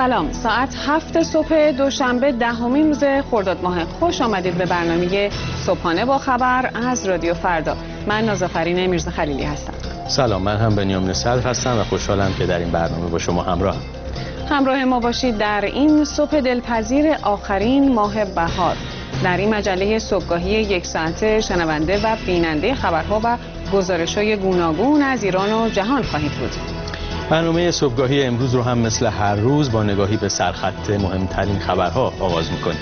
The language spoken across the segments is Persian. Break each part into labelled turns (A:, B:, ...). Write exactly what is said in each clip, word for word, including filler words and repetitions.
A: سلام، ساعت هفت صبح دوشنبه دهمین روز خرداد ماه. خوش آمدید به برنامه صبحانه با خبر از رادیو فردا. من نازافرین میرزا خلیلی هستم.
B: سلام، من هم بنیامین صدر هستم و خوشحالم که در این برنامه با شما همراهم.
A: همراه ما باشید در این صبح دلپذیر آخرین ماه بهار. در این مجله صبحگاهی یک ساعته شنونده و بیننده خبرها و گزارش‌های گوناگون از ایران و جهان خواهید بود.
B: برنامه صبحگاهی امروز رو هم مثل هر روز با نگاهی به سرخط مهمترین خبرها آغاز می‌کنیم.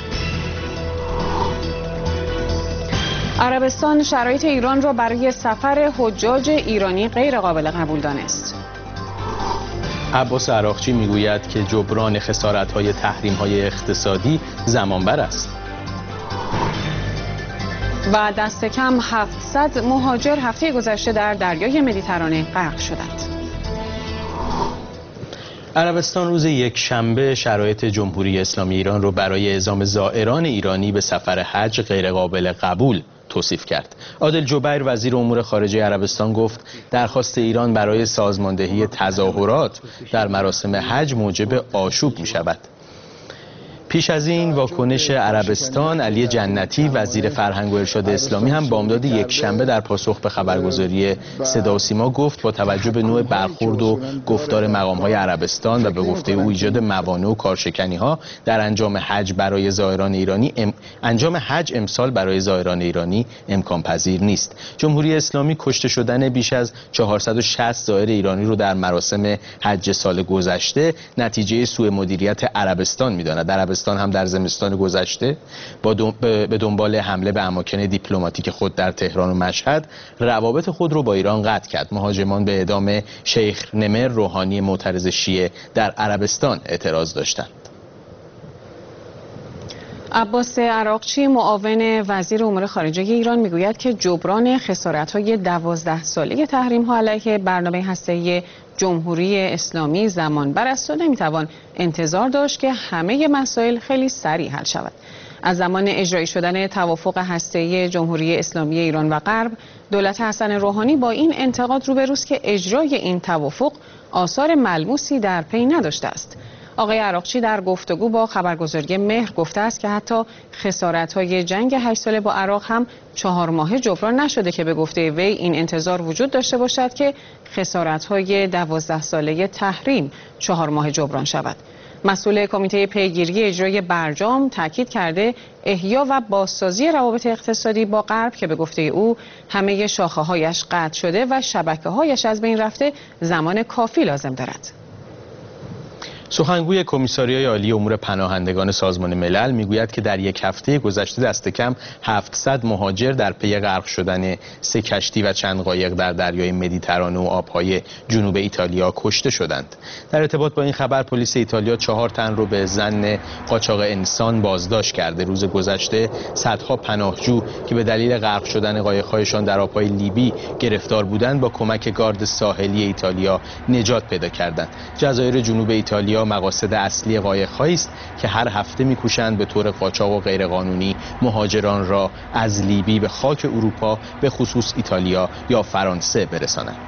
A: عربستان شرایط ایران را برای سفر حجاج ایرانی غیر قابل قبول دانست.
B: عباس عراقچی میگوید که جبران خسارت‌های تحریم‌های اقتصادی زمانبر است. و دست کم هفتصد مهاجر هفته گذشته در دریای مدیترانه غرق شدند. عربستان روز یک شنبه شرایط جمهوری اسلامی ایران رو برای اعزام زائران ایرانی به سفر حج غیرقابل قبول توصیف کرد. عادل جبیر وزیر امور خارجه عربستان گفت درخواست ایران برای سازماندهی تظاهرات در مراسم حج موجب آشوب می شود. پیش از این واکنش عربستان، علی جنتی وزیر فرهنگ و ارشاد اسلامی هم بامداد یک شنبه در پاسخ به خبرگزاری صدا و سیما گفت با توجه به نوع برخورد و گفتار مقام‌های عربستان و به گفته او ایجاد موانع و کارشکنی‌ها در انجام حج برای زائران ایرانی ام... انجام حج امسال برای زائران ایرانی امکان پذیر نیست. جمهوری اسلامی کشته شدن بیش از چهارصد و شصت زائر ایرانی رو در مراسم حج سال گذشته نتیجه سوء مدیریت عربستان می‌داند. عربستان هم در زمستان گذشته با دو... به دنبال حمله به اماکن دیپلماتیک خود در تهران و مشهد روابط خود را با ایران قطع کرد. مهاجمان به اعدام شیخ نمر روحانی معترض شیعه در عربستان اعتراض داشتند.
A: عباس عراقچی معاون وزیر امور خارجه ایران میگوید که جبران خسارت‌های دوازده ساله تحریم‌ها علیه برنامه هسته‌ای جمهوری اسلامی زمانبر است و نمیتوان انتظار داشت که همه مسائل خیلی سریع حل شود. از زمان اجرایی شدن توافق هسته‌ای جمهوری اسلامی ایران و غرب، دولت حسن روحانی با این انتقاد روبروست که اجرای این توافق آثار ملموسی در پی نداشته است. آقای عراقچی در گفتگو با خبرگزاری مهر گفته است که حتی خسارت‌های جنگ هشت ساله با عراق هم چهار ماهه جبران نشده که به گفته وی این انتظار وجود داشته باشد که خسارت‌های دوازده ساله تحریم چهار ماهه جبران شود. مسئول کمیته پیگیری اجرای برجام تاکید کرده احیا و بازسازی روابط اقتصادی با غرب که به گفته او همه شاخه‌هایش قطع شده و شبکه‌هایش از بین رفته زمان کافی لازم دارد.
B: سخنگوی کمیساریای عالی امور پناهندگان سازمان ملل میگوید که در یک هفته گذشته دست کم هفتصد مهاجر در پی غرق شدن سه کشتی و چند قایق در دریای مدیترانه و آبهای جنوب ایتالیا کشته شدند. در ارتباط با این خبر پلیس ایتالیا چهار تن رو به ظن قاچاق انسان بازداشت کرده. روز گذشته صدها پناهجو که به دلیل غرق شدن قایق‌هایشان در آبهای لیبی گرفتار بودند با کمک گارد ساحلی ایتالیا نجات پیدا کردند. جزایر جنوب ایتالیا مقاصد اصلی قایق‌هایی است که هر هفته می‌کوشند به طور قاچاق و غیرقانونی مهاجران را از لیبی به خاک اروپا به خصوص ایتالیا یا فرانسه برسانند.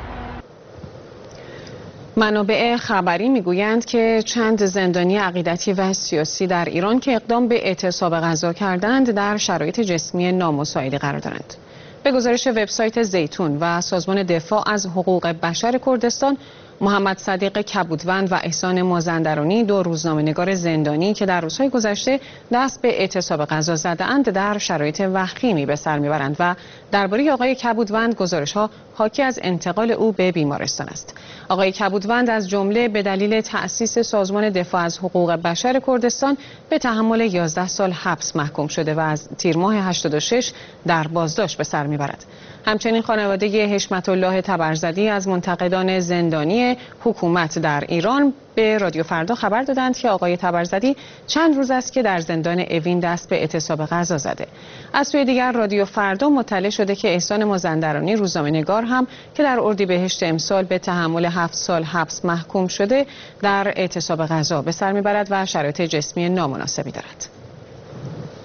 A: منابع خبری میگویند که چند زندانی عقیدتی و سیاسی در ایران که اقدام به اعتصاب غذا کردند در شرایط جسمی نامساعدی قرار دارند. به گزارش وبسایت زیتون و سازمان دفاع از حقوق بشر کردستان، محمد صدیق کبودوند و احسان مازندرانی دو روزنامه‌نگار زندانی که در روزهای گذشته دست به اعتصاب غذا زده‌اند در شرایط وخیمی به سر میبرند و درباره آقای کبودوند گزارش‌ها حاکی از انتقال او به بیمارستان است. آقای کبودوند از جمله به دلیل تأسیس سازمان دفاع از حقوق بشر کردستان به تحمل یازده سال حبس محکوم شده و از تیر ماه هشتاد و شش در بازداشت به سر میبرد. همچنین خانواده حشمت الله تبرزدی از منتقدان زندانی حکومت در ایران به رادیو فردا خبر دادند که آقای تبرزدی چند روز است که در زندان اوین دست به اعتصاب غذا زده. از سوی دیگر رادیو فردا مطلع شده که احسان مازندرانی روزنامه‌نگار هم که در اردیبهشت امسال به تحمل هفت سال حبس محکوم شده در اعتصاب غذا به سر میبرد و شرایط جسمی نامناسبی دارد.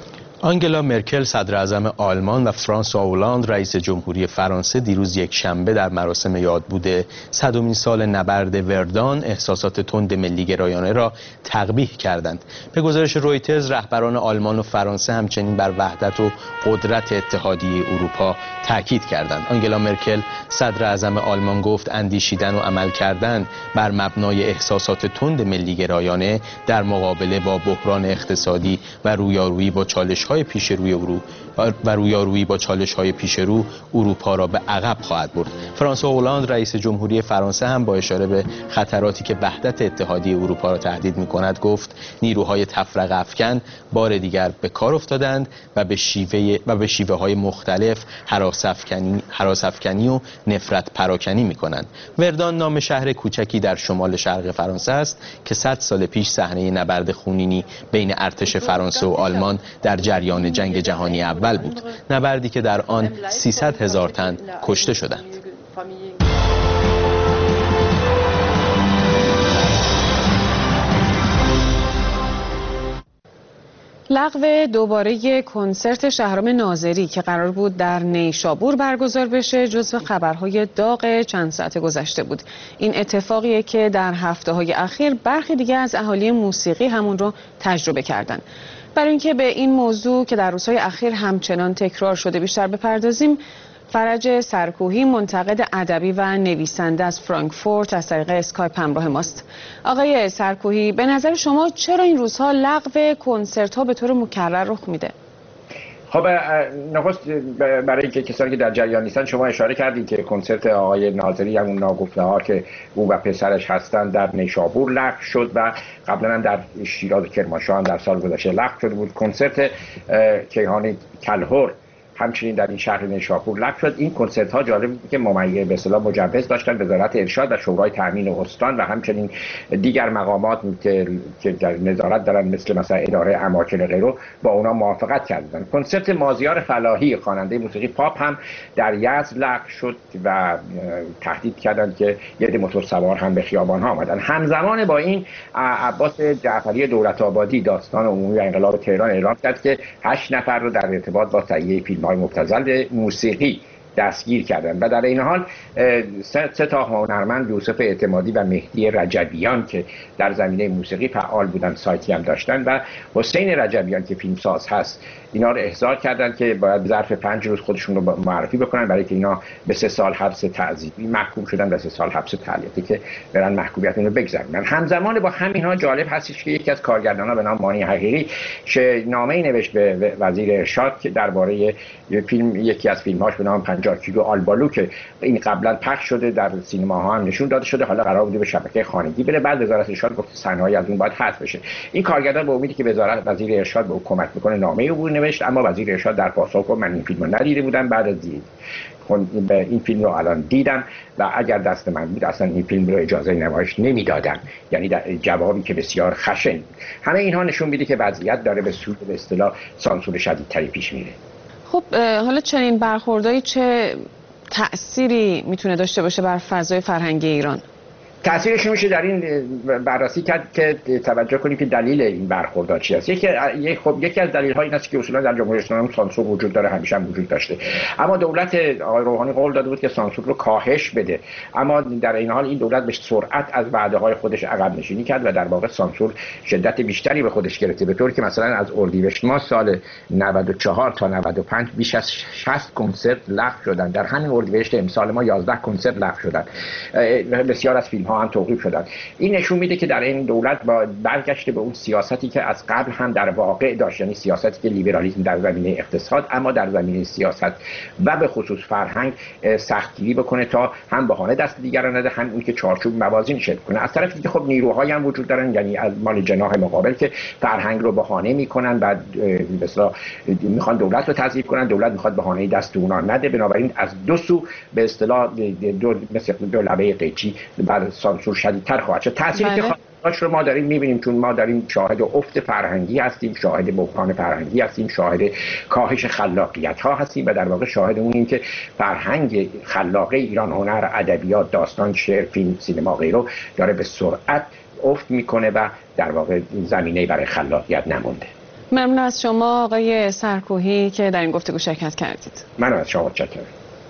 B: آنگلا مرکل صدر اعظم آلمان و فرانسوا هولند رئیس جمهوری فرانسه دیروز یک شنبه در مراسم یادبود صدمین سال نبرد وردان احساسات تند ملی‌گرایانه را تقبیح کردند. به گزارش رویترز رهبران آلمان و فرانسه همچنین بر وحدت و قدرت اتحادیه اروپا تاکید کردند. آنگلا مرکل صدر اعظم آلمان گفت اندیشیدن و عمل کردن بر مبنای احساسات تند ملی‌گرایانه در مقابله با بحران اقتصادی و رویارویی با چالش‌های پیش روی ارو و رویارویی با چالش‌های پیش رو اروپا را به عقب خواهد برد. فرانسوا هولند رئیس جمهوری فرانسه هم با اشاره به خطراتی که وحدت اتحادیه اروپا را تهدید می‌کند گفت نیروهای تفرقه افکن بار دیگر به کار افتادند و به شیوه و به شیوه‌های مختلف هراس افکنی هراس افکنی و نفرت پراکنی می‌کنند. وردان نام شهر کوچکی در شمال شرق فرانسه است که صد سال پیش صحنه نبرد خونینی بین ارتش فرانسه و آلمان در جریان جنگ جهانی اول بود، نبردی که در آن سیصد هزار تن کشته شدند.
A: لغو دوباره کنسرت شهرام ناظری که قرار بود در نیشابور برگزار بشه جزو خبرهای داغ چند ساعت گذشته بود. این اتفاقیه که در هفته‌های اخیر برخی دیگه از اهالی موسیقی همون رو تجربه کردن. برای اینکه به این موضوع که در روزهای اخیر همچنان تکرار شده بیشتر بپردازیم، فرج سرکوهی منتقد ادبی و نویسنده از فرانکفورت از طریق اسکایپ همراه ماست. آقای سرکوهی، به نظر شما چرا این روزها لغو کنسرت ها به طور مکرر رخ میده؟
C: خب نخست برای اینکه کسانی که در جریان نیستن، شما اشاره کردید که کنسرت آقای ناظری همون ناگفته ها که او و پسرش هستند در نیشابور لغو شد و قبلا هم در شیراز و کرمانشاه هم در سال گذشته لغو شده بود. کنسرت کیهان کلهر همچنین در این شهر نیشابور لغو شد. این کنسرت ها جالب بود که ممیز به اصطلاح مجوز داشتن وزارت ارشاد و شورای تامین استان و همچنین دیگر مقامات که که در نظارت دارن مثل مثلا اداره اماکن غیره با اونا موافقت کردن. کنسرت مازیار فلاحی خواننده موسیقی پاپ هم در یزد لغو شد و تهدید کردند که یه عده موتور سوار هم به خیابان ها آمدن. همزمان با این عباس جعفری دولت آبادی داستان عمومی و انقلاب تهران اعلام کرد که هشت نفر رو در ارتباط با تهیه فیلم های مبتذل موسیقی دستگیر کردن و در این حال سه تا هنرمند یوسف اعتمادی و مهدی رجبیان که در زمینه موسیقی فعال بودن سایتی هم داشتن و حسین رجبیان که فیلمساز هست اینا رو احضار کردن که باید ظرف پنج روز خودشون رو معرفی بکنن برای که اینا به سه سال حبس تعزیری محکوم شدن و سه سال حبس تعلیقی که برن محکومیت رو بگذرونن. همزمان با همینها جالب هستش که یکی از کارگردان‌ها به نام مانی حقیقی که نامه‌ای نوشت به وزیر ارشاد که درباره فیلم یکی از فیلم‌هاش به نام پنجاه کیلو آلبالو که این قبلا پخش شده در سینماها هم نشون داده شده حالا قرار بوده به شبکه خانگی بره، بعد وزارت ارشاد گفت صحنه‌ای از اون باید حذف بشه. این کارگردان به امیدی که وزارت وزیر ارشاد به او کمک بکنه نامه‌ای رو نوشت، اما وزیر ارشاد در پاسخ گفت من این فیلمو ندیده بودم، بعد از دید این فیلم رو الان دیدم و اگر دست من بود اصلا این فیلم رو اجازه نمایش نمیدادم. یعنی در جوابی که بسیار خشن. همه اینها نشون میده که وضعیت داره به سوی به اصطلاح سانسور شدیدتری پیش میره.
A: خب حالا چنین برخوردایی چه تأثیری میتونه داشته باشه بر فضای فرهنگی ایران؟
C: تأثیرش میشه در این بررسی کرد که توجه کنیم که دلیل این برخوردها چی است. یکی خب یکی از دلایل ها این است که اصولا در جمهوری اسلامی سانسور وجود داره، همیشه هم وجود داشته، اما دولت آقای روحانی قول داده بود که سانسور رو کاهش بده، اما در این حال این دولت به سرعت از وعده های خودش عقب نشینی کرد و در واقع سانسور شدت بیشتری به خودش گرفته، به طوری که مثلا از اردیبهشت ماه سال نود و چهار تا نود و پنج بیش از شصت کنسرت لغو شدن. در همین اردیبهشت امسال ما یازده کنسرت لغو شدن. بسیار از فیلم هم توقیف شدن. این نشون میده که در این دولت با برگشته به اون سیاستی که از قبل هم در واقع داشت، یعنی سیاستی که لیبرالیسم در زمینه اقتصاد اما در زمینه سیاست و به خصوص فرهنگ سختگیری بکنه تا هم بهانه دست دیگران نده، هم اون که چارچوب موازین شد کنه. از طرفی که خب نیروهایی هم وجود دارن، یعنی از مال جناح مقابل که فرهنگ رو بهانه میکنن و به اصطلاح میخوان دولت رو تضعیف کنن، دولت میخواد بهانه دست اونا نده، بنابراین از دو سو به اصطلاح دو مثل دو لبه قیچی بر سانسور شدیدتر خواهد شد. تأثیری که خواهد رو ما داریم میبینیم، چون ما داریم شاهد افت فرهنگی هستیم، شاهد بحران فرهنگی هستیم، شاهد کاهش خلاقیت ها هستیم و در واقع شاهد اونیم که فرهنگ خلاقه ایران، هنر، ادبیات، داستان، شعر، فیلم، سینما غیره داره به سرعت افت میکنه و در واقع زمینه برای خلاقیت نمونده.
A: ممنون از شما آقای سرکوهی که در این گفتگو شرکت کردید.
C: من از شما متشکرم.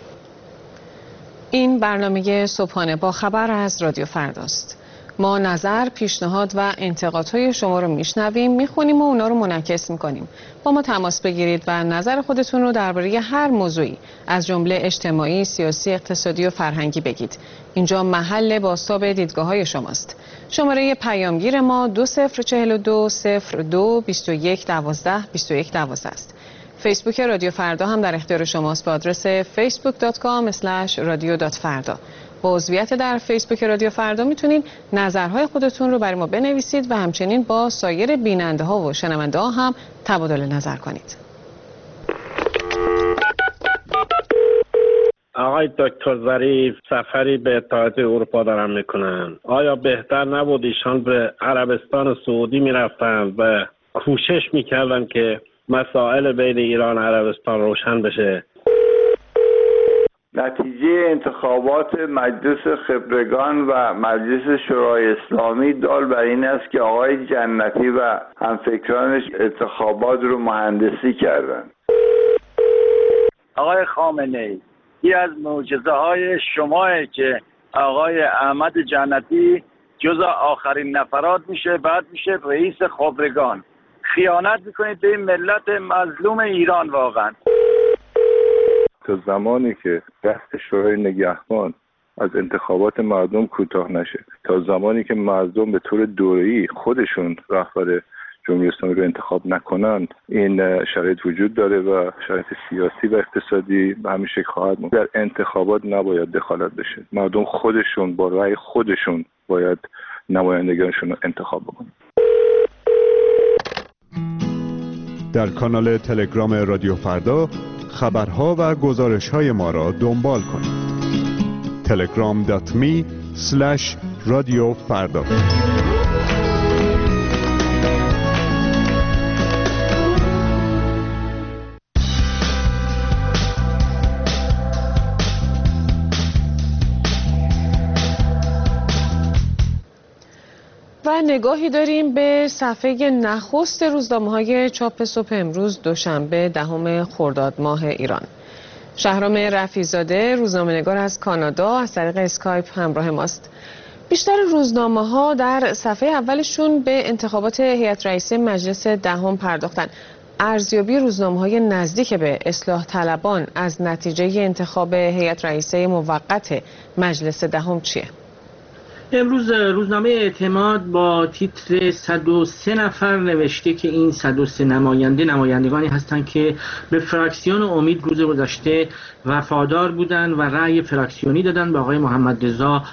A: این برنامه صبحانه با خبر از رادیو فرداست. ما نظر، پیشنهاد و انتقادهای شما رو میشنویم، میخونیم و اونا رو منعکس میکنیم. با ما تماس بگیرید و نظر خودتون رو درباره هر موضوعی از جمله اجتماعی، سیاسی، اقتصادی و فرهنگی بگید. اینجا محل بازتاب دیدگاه‌های شماست. شماره پیامگیر ما دو صفر چهل و دو صفر دو بیست و یک دوازده بیست و یک دوازده است. فیسبوک رادیو فردا هم در اختیار شماست با آدرس فیسبوک دات کام اسلش رادیو دات فردا. با عضویت در فیسبوک رادیو فردا میتونید نظرهای خودتون رو برای ما بنویسید و همچنین با سایر بیننده ها و شنونده ها هم تبادل نظر کنید.
D: آقای دکتر ظریف، سفری به اتحادیه اروپا دارن میکنن. آیا بهتر نبود ایشان به عربستان و سعودی میرفتن و کوشش میکردن که مسائل بین ایران و عربستان روشن بشه؟
E: نتیجه انتخابات مجلس خبرگان و مجلس شورای اسلامی دال بر این است که آقای جنتی و همفکرانش انتخابات رو مهندسی کردن.
F: آقای خامنه‌ای، یکی از معجزه های شماه که آقای احمد جنتی جزء آخرین نفرات میشه، بعد میشه رئیس خبرگان. خیانت میکنید به این ملت مظلوم ایران. واقعا
G: تا زمانی که دست شورای نگهبان از انتخابات مردم کوتاه نشه، تا زمانی که مردم به طور دوره‌ای خودشون رهبر جمهوری اسلامی رو انتخاب نکنند، این شرایط وجود داره و شرایط سیاسی و اقتصادی به همین شکل خواهد موند. در انتخابات نباید دخالت بشه. مردم خودشون با رأی خودشون باید نمایندگانشون رو انتخاب بکنن.
H: در کانال تلگرام رادیو فردا خبرها و گزارش‌های ما را دنبال کنید. تلگرام دات می اسلش رادیو فردا.
A: و نگاهی داریم به صفحه نخست روزنامه‌های چاپ صبح امروز دوشنبه دهم خرداد ماه ایران. شهرام رفیع‌زاده روزنامه‌نگار از کانادا از طریق اسکایپ همراه ماست. بیشتر روزنامه‌ها در صفحه اولشون به انتخابات هیئت رئیسه مجلس دهم پرداختن. ارزیابی روزنامه‌های نزدیک به اصلاح طلبان از نتیجه انتخاب هیئت رئیسه موقت مجلس دهم چیه؟
I: امروز روزنامه اعتماد با تیتر صد و سه نفر نوشته که این صد و سه نماینده نمایندگانی هستند که به فراکسیون امید روز گذشته وفادار بودند و رأی فراکسیونی دادن به آقای محمد رضا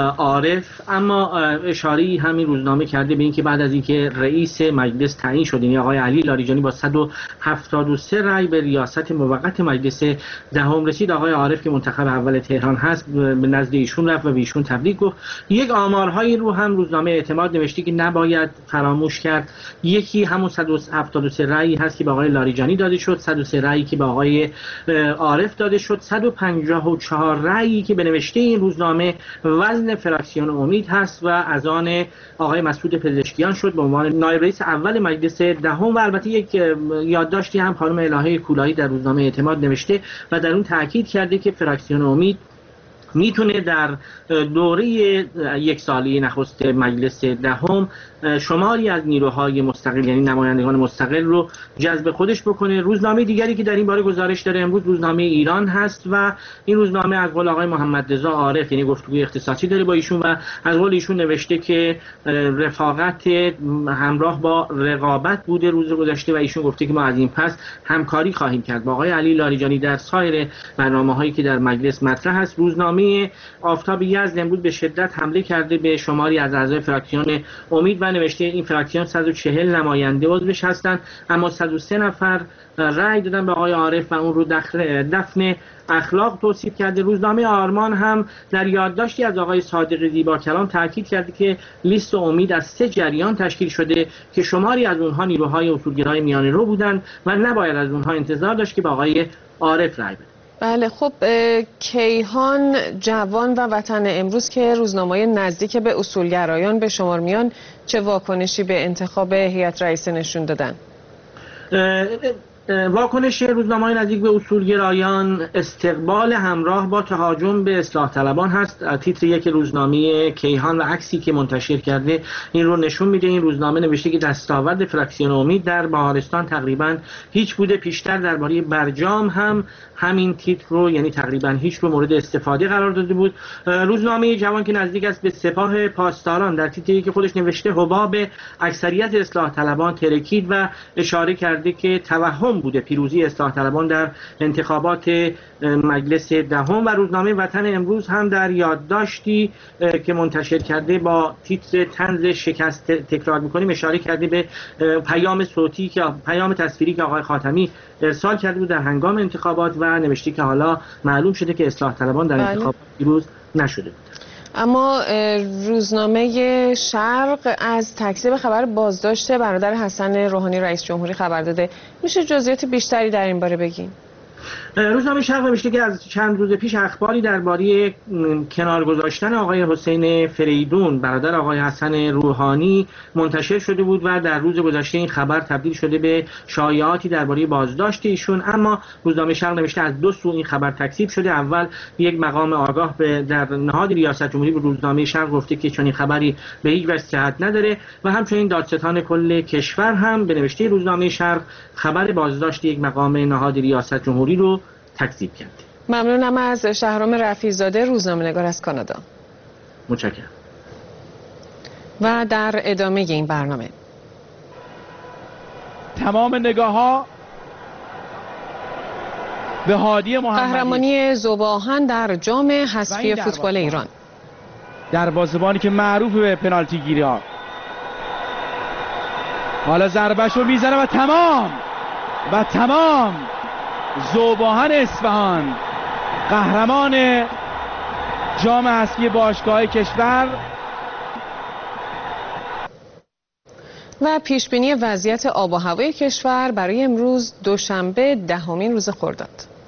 I: عارف. اما اشاره همین روزنامه کرده به اینکه بعد از اینکه رئیس مجلس تعیین شد، یعنی آقای علی لاریجانی با صد و هفتاد و سه رأی به ریاست موقت مجلس دهم رسید، آقای عارف که منتخب اول تهران هست به نزد ایشون رفت و به ایشون تبریک گفت. یک آمارهایی رو هم روزنامه اعتماد نوشته که نباید فراموش کرد. یکی همون صد و هفتاد و سه رأیی هست که به آقای لاریجانی داده شد، صد و سه رأیی که به آقای عارف داده شد، صد و پنجاه و چهار رأیی که به نوشته این روزنامه وزن فراکسیون امید هست و از آن آقای مسعود پزشکیان شد به عنوان نایب رئیس اول مجلس دهم. و البته یک یادداشتی هم خانم الهه کولایی در روزنامه اعتماد نوشته و در اون تاکید کرده که فراکسیون امید میتونه در دوره یک ساله نخست مجلس دهم شماری از نیروهای مستقل یعنی نمایندگان مستقل رو جذب خودش بکنه. روزنامه دیگری که در این باره گزارش داره امروز روزنامه ایران هست و این روزنامه از قول آقای محمد رضا عارف یعنی گفتگوی اختصاصی داره با ایشون و از قول ایشون نوشته که رفاقت همراه با رقابت بوده روز گذشته و ایشون گفته که ما از این پس همکاری خواهیم کرد با آقای علی لاریجانی در سایر برنامه‌هایی که در مجلس مطرح است. روزنامه آفتاب یزد امروز به شدت حمله کرده به شماری از اعضای فراکسیون امید و نوشته این فراکسیون صد و چهل نماینده عضوش هستند اما صد و سه نفر رأی دادن به آقای عارف و اون رو دفن اخلاق توصیف کرده. روزنامه آرمان هم در یادداشتی از آقای صادق زیبا کلام تاکید کرده که لیست امید از سه جریان تشکیل شده که شماری از اونها نیروهای اصولگرای میانه رو بودند و نباید از اونها انتظار داشت که به آقای عارف رأی بدن.
A: بله خب کیهان، جوان و وطن امروز که روزنامه‌های نزدیک به اصولگرایان به شمار میان چه واکنشی به انتخاب هیئت رئیسه نشون دادن؟
I: واکنش روزنامه‌های نزدیک به اصولگرایان استقبال همراه با تهاجم به اصلاح طلبان هست. تیتر یک روزنامه کیهان و عکسی که منتشر کرده این رو نشون میده. این روزنامه نوشته که دستاورد فراکسیون امید در بهارستان تقریبا هیچ بوده. پیشتر درباره برجام هم همین تیتر رو، یعنی تقریبا هیچ رو مورد استفاده قرار داده بود. روزنامه جوان که نزدیک است به سپاه پاسداران در تیتری که خودش نوشته حباب اکثریت اصلاح طلبان ترکید و اشاره کرده که توهم بوده پیروزی اصلاح طلبان در انتخابات مجلس دهم. و روزنامه وطن امروز هم در یادداشتی که منتشر کرده با تیتر طنز شکست تکرار می‌کنیم اشاره کرده به پیام صوتی که پیام تصویری که آقای خاتمی ارسال کرده بود در هنگام انتخابات و نوشته که حالا معلوم شده که اصلاح طلبان در انتخابات پیروز نشده بود.
A: اما روزنامه شرق از تکذیب خبر بازداشت برادر حسن روحانی رئیس جمهوری خبر داده. میشه جزئیات بیشتری در این باره بگین؟
I: روزنامه شرق نوشته که از چند روز پیش اخباری درباره کنار گذاشتن آقای حسین فریدون برادر آقای حسن روحانی منتشر شده بود و در روز گذشته این خبر تبدیل شده به شایعاتی درباره بازداشت ایشون. اما روزنامه شرق نوشته از دو سو این خبر تکذیب شده. اول یک مقام آگاه به در نهاد ریاست جمهوری به روزنامه شرق گفته که چنین خبری به هیچ وجه صحت نداره و همچنین دادستان کل کشور هم به نوشته روزنامه شرق خبر بازداشت یک مقام نهاد ریاست جمهوری رو تکذیب کرد.
A: ممنونم از شهرام رفیع‌زاده روزنامه‌نگار از کانادا.
I: متشکرم.
A: و در ادامه این برنامه
J: تمام نگاه‌ها به هادی محمدی،
A: قهرمانی ذوب‌آهن در جام حذفی فوتبال ایران.
J: دروازه‌بانی که معروف به پنالتی گیری‌ها. حالا ضربه‌ش رو میزنه و تمام و تمام ذوب‌آهن اصفهان قهرمان جام حذفی باشگاه کشور.
A: و پیشبینی وضعیت آب و هوای کشور برای امروز دوشنبه دهمین روز خرداد.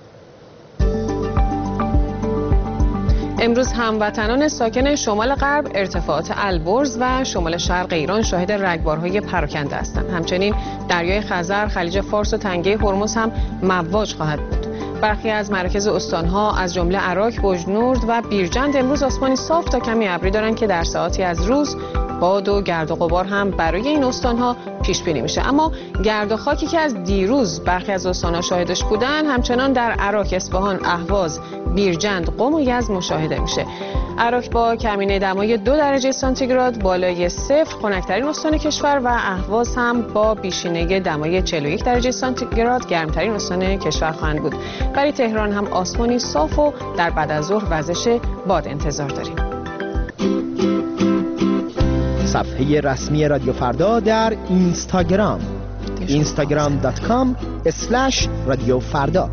A: امروز هموطنان ساکن شمال غرب ارتفاعات البرز و شمال شرق ایران شاهد رگبارهای پراکنده هستند. همچنین دریای خزر، خلیج فارس و تنگه هرمز هم مواج خواهد بود. برخی از مراکز استانها از جمله عراق، بوجنورد و بیرجند امروز آسمانی صاف تا کمی ابری دارند که در ساعاتی از روز باد و گرد و غبار هم برای این استانها پیش بینی میشه. اما گرد و خاکی که از دیروز برخی از استانها شاهدش بودن همچنان در عراق، اصفهان، اهواز، بیرجند، قم و یزد مشاهده میشه. عراق با کمینه دمای دو درجه سانتیگراد بالای صفر خنک‌ترین استان کشور و اهواز هم با بیشینه دمای چهل و یک درجه سانتیگراد گرمترین استان کشور خواهند بود. برای تهران هم آسمانی صاف و در بعد از ظهر وزش باد انتظار داریم.
K: صفحه رسمی رادیو فردا در اینستاگرام اینستاگرام دات کام اسلش رادیو فردا.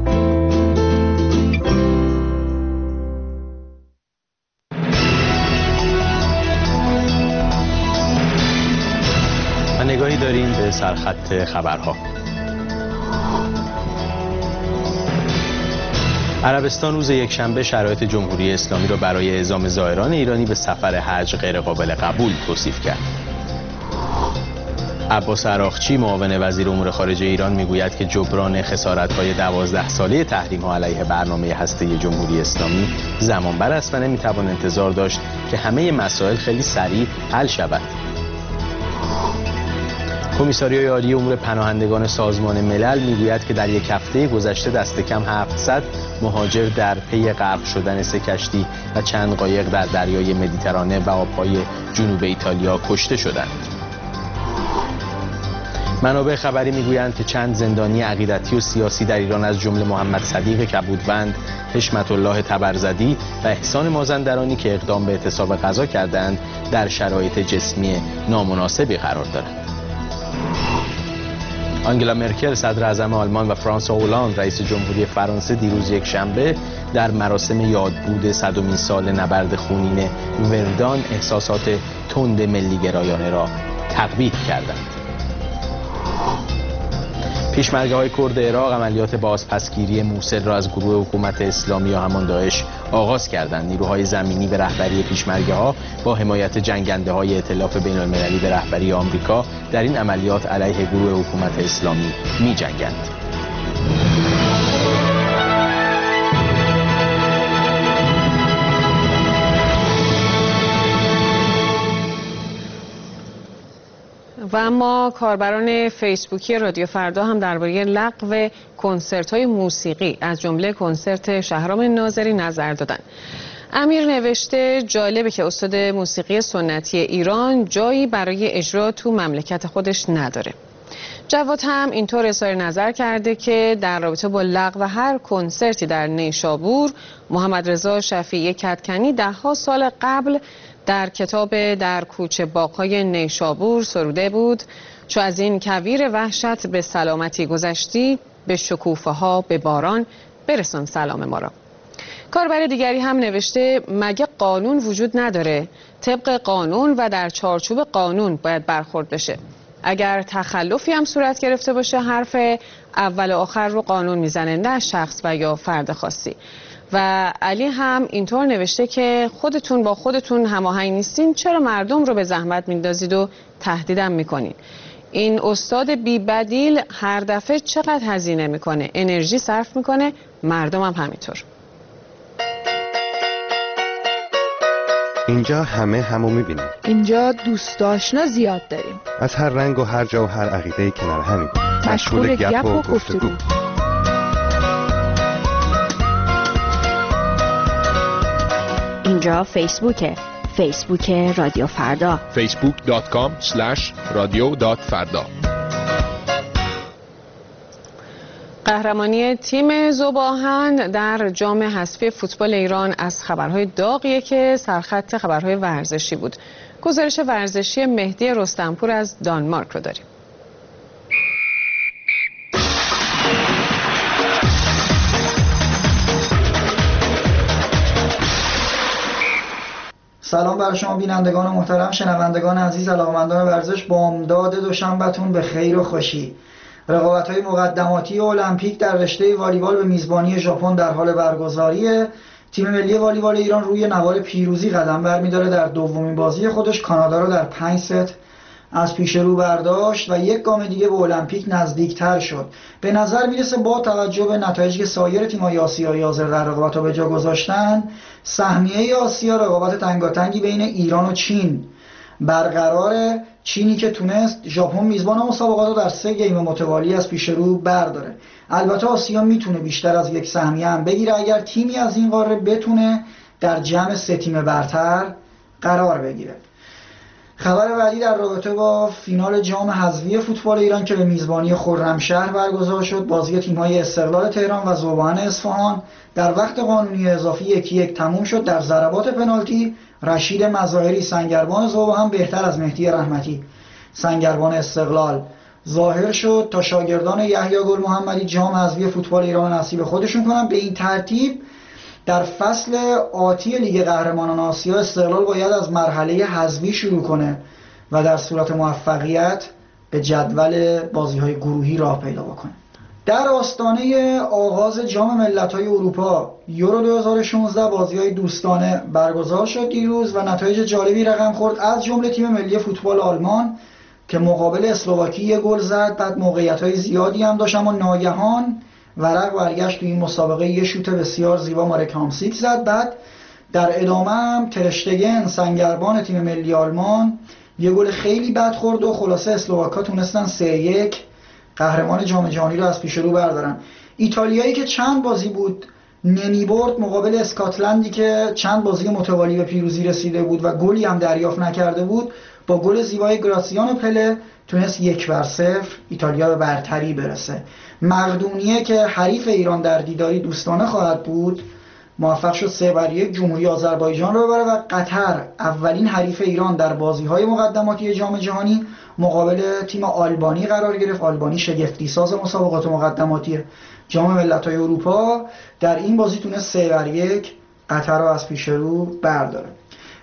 B: و نگاهی داریم به سرخط خبرها. عربستان روز یکشنبه شرایط جمهوری اسلامی را برای اعزام زائران ایرانی به سفر حج غیرقابل قبول توصیف کرد. عباس عراقچی معاون وزیر امور خارجه ایران میگوید که جبران خسارت‌های دوازده ساله تحریم‌ها علیه برنامه هسته‌ای جمهوری اسلامی زمانبر است و نمیتوان انتظار داشت که همه مسائل خیلی سریع حل شود. کمیساریای عالی امور پناهندگان سازمان ملل میگوید که در یک هفته گذشته دست کم هفتصد مهاجر در پی غرق شدن سه کشتی و چند قایق در دریای مدیترانه و آبهای جنوب ایتالیا کشته شدند. منابع خبری میگویند که چند زندانی عقیدتی و سیاسی در ایران از جمله محمد صدیق کبودوند، حشمت الله تبرزدی و احسان مازندرانی که اقدام به اعتصاب غذا کردند در شرایط جسمی نامناسبی قرار دارند. آنگلا مرکل صدر اعظم آلمان و فرانسوا هولند رئیس جمهوری فرانسه دیروز یک شنبه در مراسم یادبود صدمین سال نبرد خونین وردان احساسات تند ملی گرایانه را تقویت کردند. پیشمرگه‌های کرد عراق عملیات بازپسگیری موصل را از گروه حکومت اسلامی یا همان داعش آغاز کردند. نیروهای زمینی به رهبری پیشمرگه‌ها با حمایت جنگنده‌های ائتلاف بین‌المللی به رهبری آمریکا در این عملیات علیه گروه حکومت اسلامی می‌جنگند.
A: و اما کاربران فیسبوکی رادیو فردا هم درباره لغو کنسرت‌های موسیقی از جمله کنسرت شهرام ناظری نظر دادن. امیر نوشته جالبه که استاد موسیقی سنتی ایران جایی برای اجرا تو مملکت خودش نداره. جواد هم اینطور اظهار نظر کرده که در رابطه با لغو هر کنسرتی در نیشابور، محمد رضا شفیعی کدکنی ده ها سال قبل در کتاب در کوچه باغ‌های نیشابور سروده بود: چو از این کویر وحشت به سلامتی گذشتی، به شکوفه ها به باران برسان سلام ما را. کاربر دیگری هم نوشته مگه قانون وجود نداره؟ طبق قانون و در چارچوب قانون باید برخورد بشه. اگر تخلفی هم صورت گرفته باشه حرف اول و آخر رو قانون میزنه، نه شخص و یا فرد خاصی. و علی هم اینطور نوشته که خودتون با خودتون هماهنگ نیستین، چرا مردم رو به زحمت میندازید و تهدیدم میکنین؟ این استاد بی بدیل هر دفعه چقدر هزینه میکنه، انرژی صرف میکنه، مردم هم همینطور.
L: اینجا همه همو میبینیم.
M: اینجا دوست آشنا زیاد داریم.
L: از هر رنگ و هر جا و هر عقیده کنار همین.
M: مشغول گپ و گفتگو.
N: اینجا فیسبوکه. فیسبوک رادیو فردا.
O: فیسبوک دات کام اسلش رادیو دات فردا.
A: قهرمانی تیم ذوب‌آهن در جام حذفی فوتبال ایران از خبرهای داغیه که سرخط خبرهای ورزشی بود. گزارش ورزشی مهدی رستمپور از دانمارک رو داریم.
P: سلام بر شما بینندگان محترم، شنوندگان عزیز، علاقه‌مندان ورزش. بامداد دوشنبه‌تون به خیر و خوشی. رقابت‌های مقدماتی المپیک در رشته والیبال به میزبانی ژاپن در حال برگزاریه. تیم ملی والیبال ایران روی نوار پیروزی قدم برمی‌داره. در دومین بازی خودش کانادا رو در پنج ست از پیش رو برداشت و یک گام دیگه به المپیک نزدیکتر شد. به نظر میرسه با توجه به نتایجی که سایر تیم‌های آسیایی حاضر در رقابت‌ها به جا گذاشتن، سهمیه آسیا رقابت تنگاتنگی بین ایران و چین برقراره. چینی که تونست ژاپن میزبان مسابقات رو در سه گیم متوالی از پیش رو برداره. البته آسیا میتونه بیشتر از یک سهمیه هم بگیره اگر تیمی از این قاره بتونه در جمع سه تیم برتر قرار بگیره. خبر بعدی در رابطه با فینال جام حذفی فوتبال ایران که به میزبانی خرمشهر برگزار شد. بازی تیم‌های استقلال تهران و ذوب‌آهن اصفهان در وقت قانونی اضافی یکی یک تموم شد. در ضربات پنالتی رشید مظاهری سنگربان ذوب‌آهن بهتر از مهدی رحمتی سنگربان استقلال ظاهر شد تا شاگردان یحیی گل محمدی جام حذفی فوتبال ایران نصیب خودشون کنن. به این ترتیب در فصل آتی لیگ قهرمانان آسیا استقلال باید از مرحله حذفی شروع کنه و در صورت موفقیت به جدول بازی‌های گروهی راه پیدا بکنه. در آستانه آغاز جام ملت‌های اروپا یورو دو هزار و شانزده بازی‌های دوستانه برگزار شد دیروز و نتایج جالبی رقم خورد، از جمله تیم ملی فوتبال آلمان که مقابل اسلواکی گل زد، بعد موقعیت‌های زیادی هم داشت اما ناگهان ورق برگشت تو این مسابقه، یه شوت بسیار زیبا مارک هامسیک زد. بعد در ادامه هم ترشتگن سنگربان تیم ملی آلمان یه گل خیلی بد خورد و خلاصه اسلواکا تونستن سه یک قهرمان جام جهانی رو از پیش رو بردارن. ایتالیایی که چند بازی بود نمی برد مقابل اسکاتلندی که چند بازی متوالی به پیروزی رسیده بود و گلی هم دریافت نکرده بود، با گل زیبای گراسیانو پله تونست یک بر صفر ایتالیا به برتری برسه. مقدونیه که حریف ایران در دیداری دوستانه خواهد بود موفق شد سه بر یک جمهوری آذربایجان رو ببره و قطر اولین حریف ایران در بازی‌های مقدماتی جام جهانی مقابل تیم آلبانی قرار گرفت. آلبانی شگفتی ساز مسابقات مقدماتی جام ملت‌های اروپا در این بازی تونست سه بر یک قطر رو از پیش رو برداره.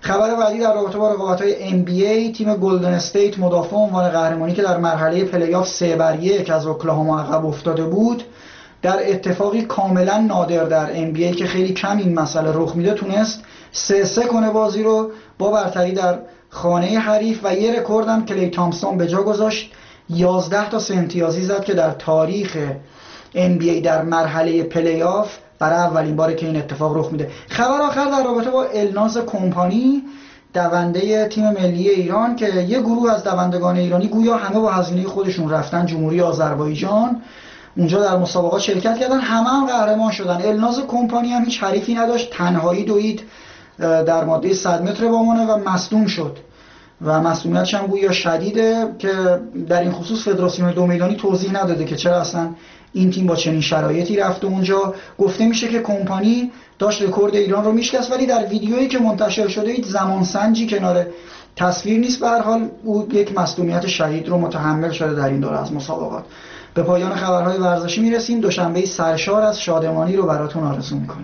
P: خبر بعدی در رابطه با رقابت‌های ام بی ای، تیم گلدن استیت مدافع عنوان قهرمانی که در مرحله پلی‌آف سه بر یک از اوکلاهوما عقب افتاده بود، در اتفاقی کاملا نادر در ام بی ای که خیلی کم این مسئله رخ میده تونست سه سه کنه بازی رو با برتری در خانه حریف و یه رکورد هم کلی تامپسون به جا گذاشت. یازده تا سه امتیازی زد که در تاریخ ام بی ای در مرحله پلی‌آف برای اولین باره که این اتفاق رخ میده. خبر آخر در رابطه با الناز کمپانی، دونده تیم ملی ایران که یه گروه از دوندگان ایرانی گویا همه با هزینه خودشون رفتن جمهوری آذربایجان، اونجا در مسابقات شرکت کردن، همه هم قهرمان شدن. الناز کمپانی هم هیچ حریفی نداشت، تنهایی دوید در ماده صد متر بامانه و مصدوم شد و مصدومیتش هم گویا شدیده که در این خصوص فدراسیون دو میدانی توضیح نداده که چرا اصلا این تیم با چنین شرایطی رفته اونجا. گفته میشه که کمپانی داشت رکورد ایران رو میشکست، ولی در ویدیویی که منتشر شده هیچ زمان سنجی کنار تصویر نیست. به هر حال او یک مصدومیت شدید رو متحمل شده در این دوره از مسابقات. به پایان خبرهای ورزشی میرسیم. دوشنبه سرشار از شادمانی رو براتون آرزو میکنم.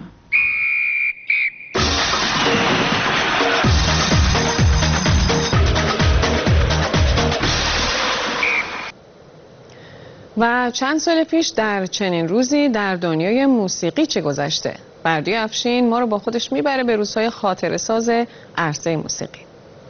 A: و چند سال پیش در چنین روزی در دنیای موسیقی چه گذشته؟ بردی افشین ما رو با خودش میبره به روزهای خاطره ساز عرصه موسیقی.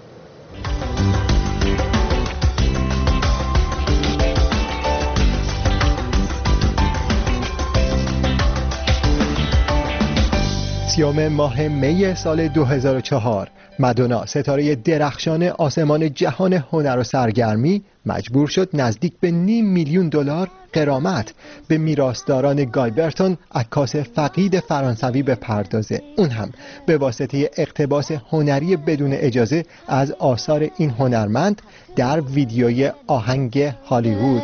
K: سیوم ماه می سال دو هزار و چهار، مادونا ستاره درخشان آسمان جهان هنر و سرگرمی مجبور شد نزدیک به نیم میلیون دلار غرامت به میراثداران گای برتون، عکاس فقید فرانسوی بپردازه، اون هم به واسطه اقتباس هنری بدون اجازه از آثار این هنرمند در ویدیوی آهنگ هالیوود.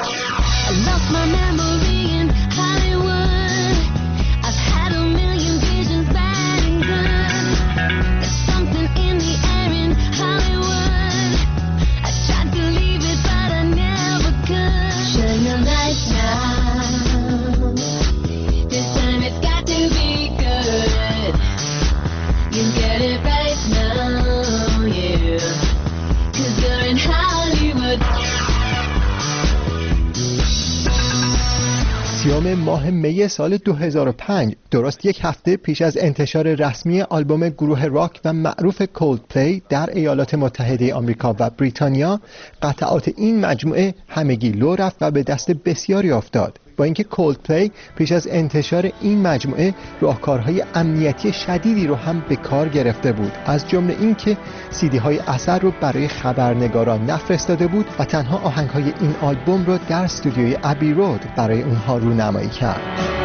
K: سیوم ماه می سال دو هزار و پنج، درست یک هفته پیش از انتشار رسمی آلبوم گروه راک و معروف کولدپلی در ایالات متحده آمریکا و بریتانیا، قطعات این مجموعه همگی لو رفت و به دست بسیاری افتاد. با اینکه کولدپلی پیش از انتشار این مجموعه راهکارهای امنیتی شدیدی رو هم به کار گرفته بود، از جمله اینکه سیدی های اثر رو برای خبرنگاران نفرستاده بود و تنها آهنگ های این آلبوم رو در استودیوی ابی رود برای اونها رونمایی کرد.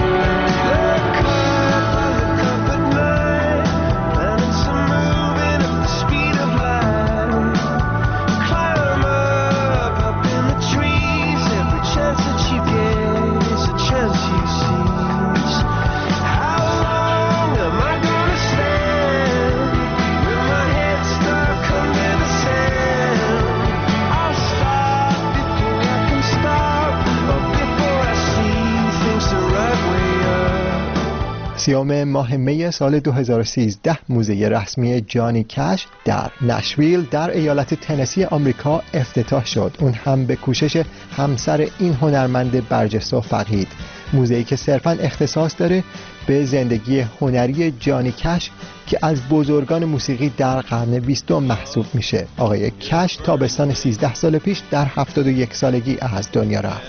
K: سیوم ماه می سال دو هزار و سیزده، موزه رسمی جانی کش در نشویل در ایالت تنسی آمریکا افتتاح شد، اون هم به کوشش همسر این هنرمند برجسته و فقید. موزه‌ای که صرفاً اختصاص داره به زندگی هنری جانی کش که از بزرگان موسیقی در قرن بیستم محسوب میشه. آقای کش تابستان سیزده سال پیش در هفتاد و یک سالگی از دنیا رفت.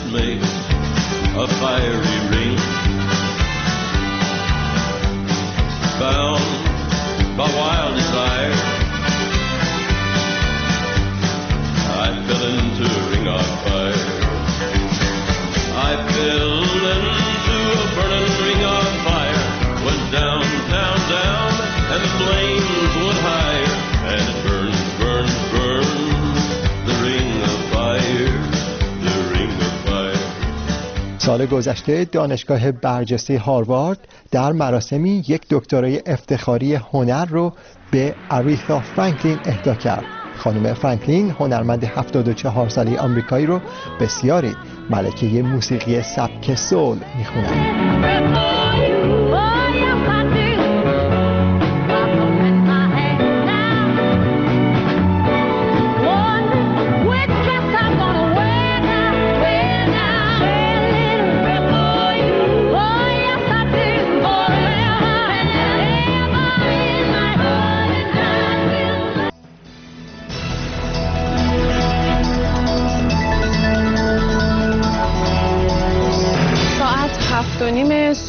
Q: Bound by wild desire, I fell into a ring of fire. I fell into a burning ring of fire. Went down, down, down, and the flames went higher. And it burned, burned, burned, the ring of fire, the ring of fire.
K: سال گذشته دانشگاه برجسته هاروارد در مراسمی یک دکترای افتخاری هنر رو به آریثا فرانکلین اهدا کرد. خانم فرانکلین هنرمند هفتاد و چهار ساله آمریکایی رو بسیاری ملکه موسیقی سبک سول میخونند.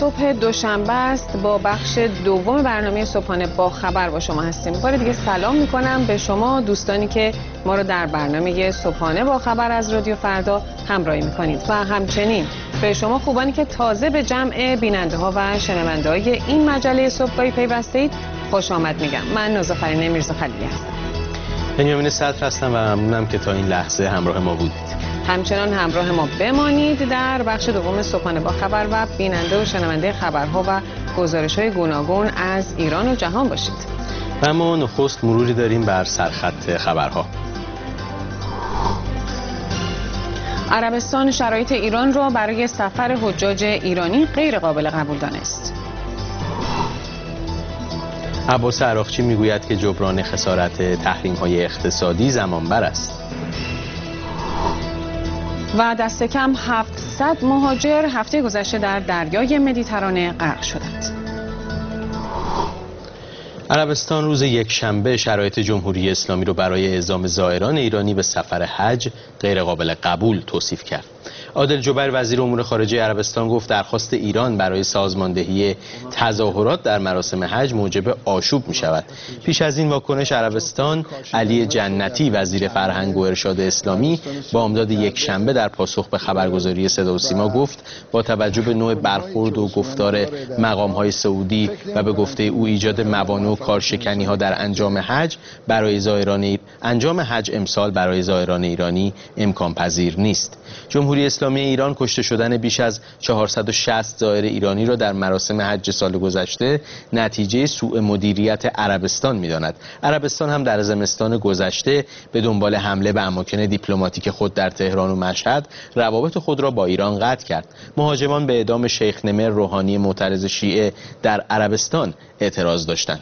A: صبح دوشنبه است. با بخش دوم برنامه صبحانه با خبر با شما هستیم. بار دیگه سلام میکنم به شما دوستانی که ما رو در برنامه صبحانه با خبر از رادیو فردا همراهی میکنید و همچنین به شما خوبانی که تازه به جمع بیننده ها و شنونده های این مجله صبحگاهی پیوسته اید خوش آمد میگم. من نازافرین میرزا خلیلی هستم.
B: بنیامین صدر هستم و ممنونم که تا این لحظه همراه ما بودید.
A: همچنان همراه ما بمانید در بخش دوم صبحانه با خبر و بیننده و شنونده خبرها و گزارش‌های گوناگون از ایران و جهان باشید.
B: و ما نخست مروری داریم بر سرخط خبرها.
A: عربستان شرایط ایران را برای سفر حجاج ایرانی غیر قابل قبول دانست.
B: عباس عراقچی میگوید که جبران خسارت تحریم‌های اقتصادی زمانبر است. و دست کم هفتصد مهاجر هفته گذشته در دریای مدیترانه غرق شدند. عربستان روز یکشنبه شرایط جمهوری اسلامی را برای اعزام زائران ایرانی به سفر حج غیر قابل قبول توصیف کرد. عادل جبیر وزیر امور خارجه عربستان گفت درخواست ایران برای سازماندهی تظاهرات در مراسم حج موجب آشوب می شود. پیش از این واکنش عربستان، علی جنتی وزیر فرهنگ و ارشاد اسلامی بامداد یکشنبه در پاسخ به خبرگزاری صدا و سیما گفت با توجه به نوع برخورد و گفتار مقام‌های سعودی و به گفته او ایجاد موانع و کارشکنی‌ها در انجام حج برای زائران انجام حج امسال برای زائران ایرانی امکان پذیر نیست. جمهوری اسلامی ایران کشته شدن بیش از چهارصد و شصت زائر ایرانی را در مراسم حج سال گذشته نتیجه سوء مدیریت عربستان می‌داند. عربستان هم در زمستان گذشته به دنبال حمله به اماکن دیپلماتیک خود در تهران و مشهد روابط خود را با ایران قطع کرد. مهاجمان به اعدام شیخ نمر روحانی معترض شیعه در عربستان اعتراض داشتند.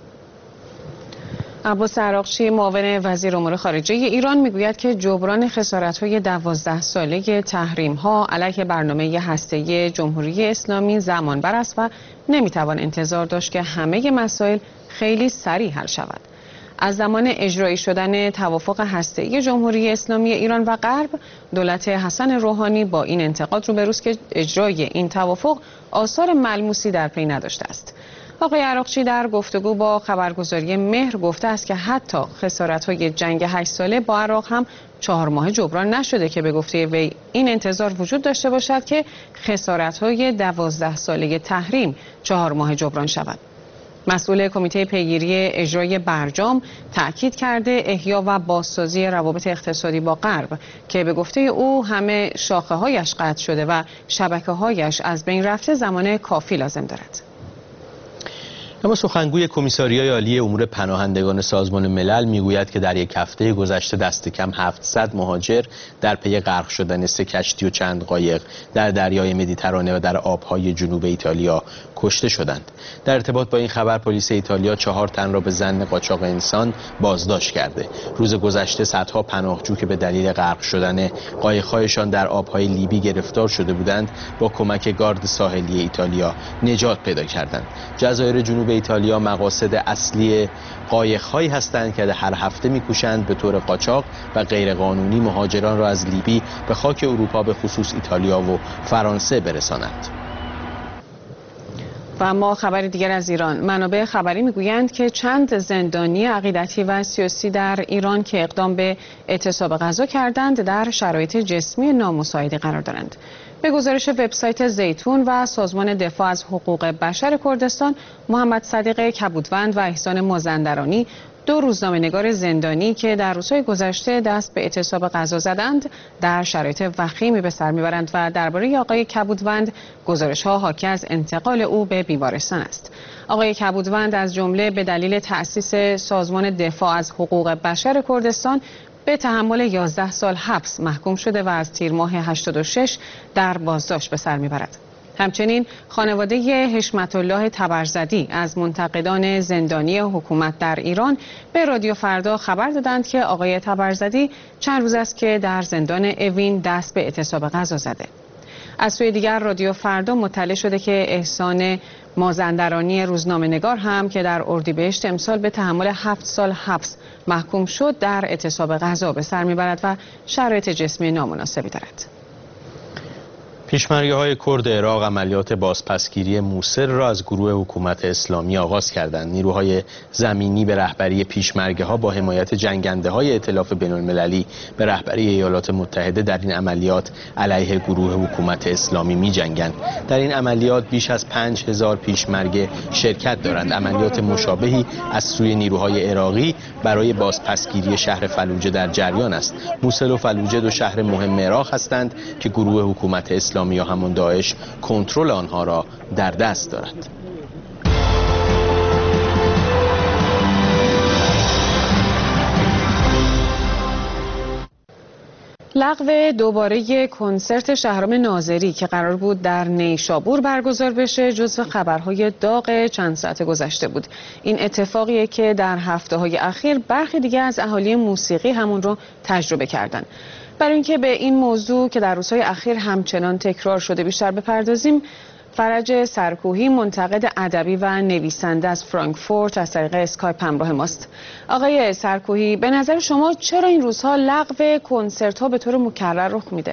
A: عباس عراقچی معاون وزیر امور خارجه ایران میگوید که جبران خسارت‌های دوازده ساله تحریم‌ها علیه برنامه هسته‌ای جمهوری اسلامی زمانبر است و نمیتوان انتظار داشت که همه مسائل خیلی سریع حل شود. از زمان اجرایی شدن توافق هسته‌ای جمهوری اسلامی ایران و غرب، دولت حسن روحانی با این انتقاد روبروست که اجرای این توافق آثار ملموسی در پی نداشته است. آقای عراقچی در گفتگو با خبرگزاری مهر گفته است که حتی خسارت‌های جنگ هشت ساله با عراق هم چهار ماه جبران نشده که به گفته وی این انتظار وجود داشته باشد که خسارت‌های دوازده ساله تحریم چهار ماه جبران شود. مسئول کمیته پیگیری اجرای برجام تأکید کرده احیا و بازسازی روابط اقتصادی با غرب که به گفته او همه شاخه‌هایش قطع شده و شبکه‌هایش از بین رفته زمان کافی لازم دارد.
B: اما سخنگوی کمیساریای عالی امور پناهندگان سازمان ملل میگوید که در یک هفته گذشته دست کم هفتصد مهاجر در پی غرق شدن سه کشتی و چند قایق در دریای مدیترانه و در آبهای جنوب ایتالیا کشته شدند. در ارتباط با این خبر پلیس ایتالیا چهار تن را به ظن قاچاق انسان بازداشت کرده. روز گذشته صدها پناهجو که به دلیل غرق شدن قایق‌هایشان در آبهای لیبی گرفتار شده بودند با کمک گارد ساحلی ایتالیا نجات پیدا کردند. جزایر جنوب ایتالیا مقاصد اصلی قایق‌هایی هستند که هر هفته می‌کوشند به طور قاچاق و غیرقانونی مهاجران را از لیبی به خاک اروپا به خصوص ایتالیا و فرانسه برسانند.
A: و اما خبر دیگر از ایران. منابع خبری میگویند که چند زندانی عقیدتی و سیاسی در ایران که اقدام به اعتصاب غذا کردند در شرایط جسمی نامساعدی قرار دارند. به گزارش وبسایت زیتون و سازمان دفاع از حقوق بشر کردستان، محمد صدیق کبودوند و احسان مازندرانی دو روزنامه‌نگار زندانی که در روزهای گذشته دست به اعتصاب غذا زدند در شرایط وخیمی به سر میبرند و درباره آقای کبودوند گزارش‌ها حاکی از انتقال او به بیمارستان است. آقای کبودوند از جمله به دلیل تأسیس سازمان دفاع از حقوق بشر کردستان به تحمل یازده سال حبس محکوم شده و از تیر ماه هشتاد و شش در بازداشت به سر میبرد. همچنین خانواده حشمت الله تبرزدی از منتقدان زندانی حکومت در ایران به رادیو فردا خبر دادند که آقای تبرزدی چند روز است که در زندان اوین دست به اعتصاب غذا زده. از سوی دیگر رادیو فردا مطلع شده که احسان مازندرانی روزنامه‌نگار هم که در اردیبهشت امسال به تحمل هفت سال حبس محکوم شد در اعتصاب غذا به سر میبرد و شرایط جسمی نامناسبی دارد.
B: پیشمرگه‌های کرد عراق عملیات بازپسگیری موصل را از گروه حکومت اسلامی آغاز کردند. نیروهای زمینی به رهبری پیشمرگه‌ها با حمایت جنگنده‌های ائتلاف بین‌المللی به رهبری ایالات متحده در این عملیات علیه گروه حکومت اسلامی می‌جنگند. در این عملیات بیش از پنج هزار پیشمرگه شرکت دارند. عملیات مشابهی از سوی نیروهای عراقی برای بازپسگیری شهر فلوجه در جریان است. موصل و فلوجه دو شهر مهم عراق هستند که گروه حکومت اسلامی یا همون داعش کنترل آنها را در دست دارد.
A: لغو دوباره کنسرت شهرام ناظری که قرار بود در نیشابور برگزار بشه جزو خبرهای داغ چند ساعت گذشته بود. این اتفاقیه که در هفته‌های اخیر برخی دیگه از اهالی موسیقی همون رو تجربه کردن. برای اینکه به این موضوع که در روزهای اخیر همچنان تکرار شده بیشتر بپردازیم، فرج سرکوهی منتقد ادبی و نویسنده از فرانکفورت از طریق اسکایپ همراه ماست. آقای سرکوهی، به نظر شما چرا این روزها لغو کنسرت ها به طور مکرر رخ میده؟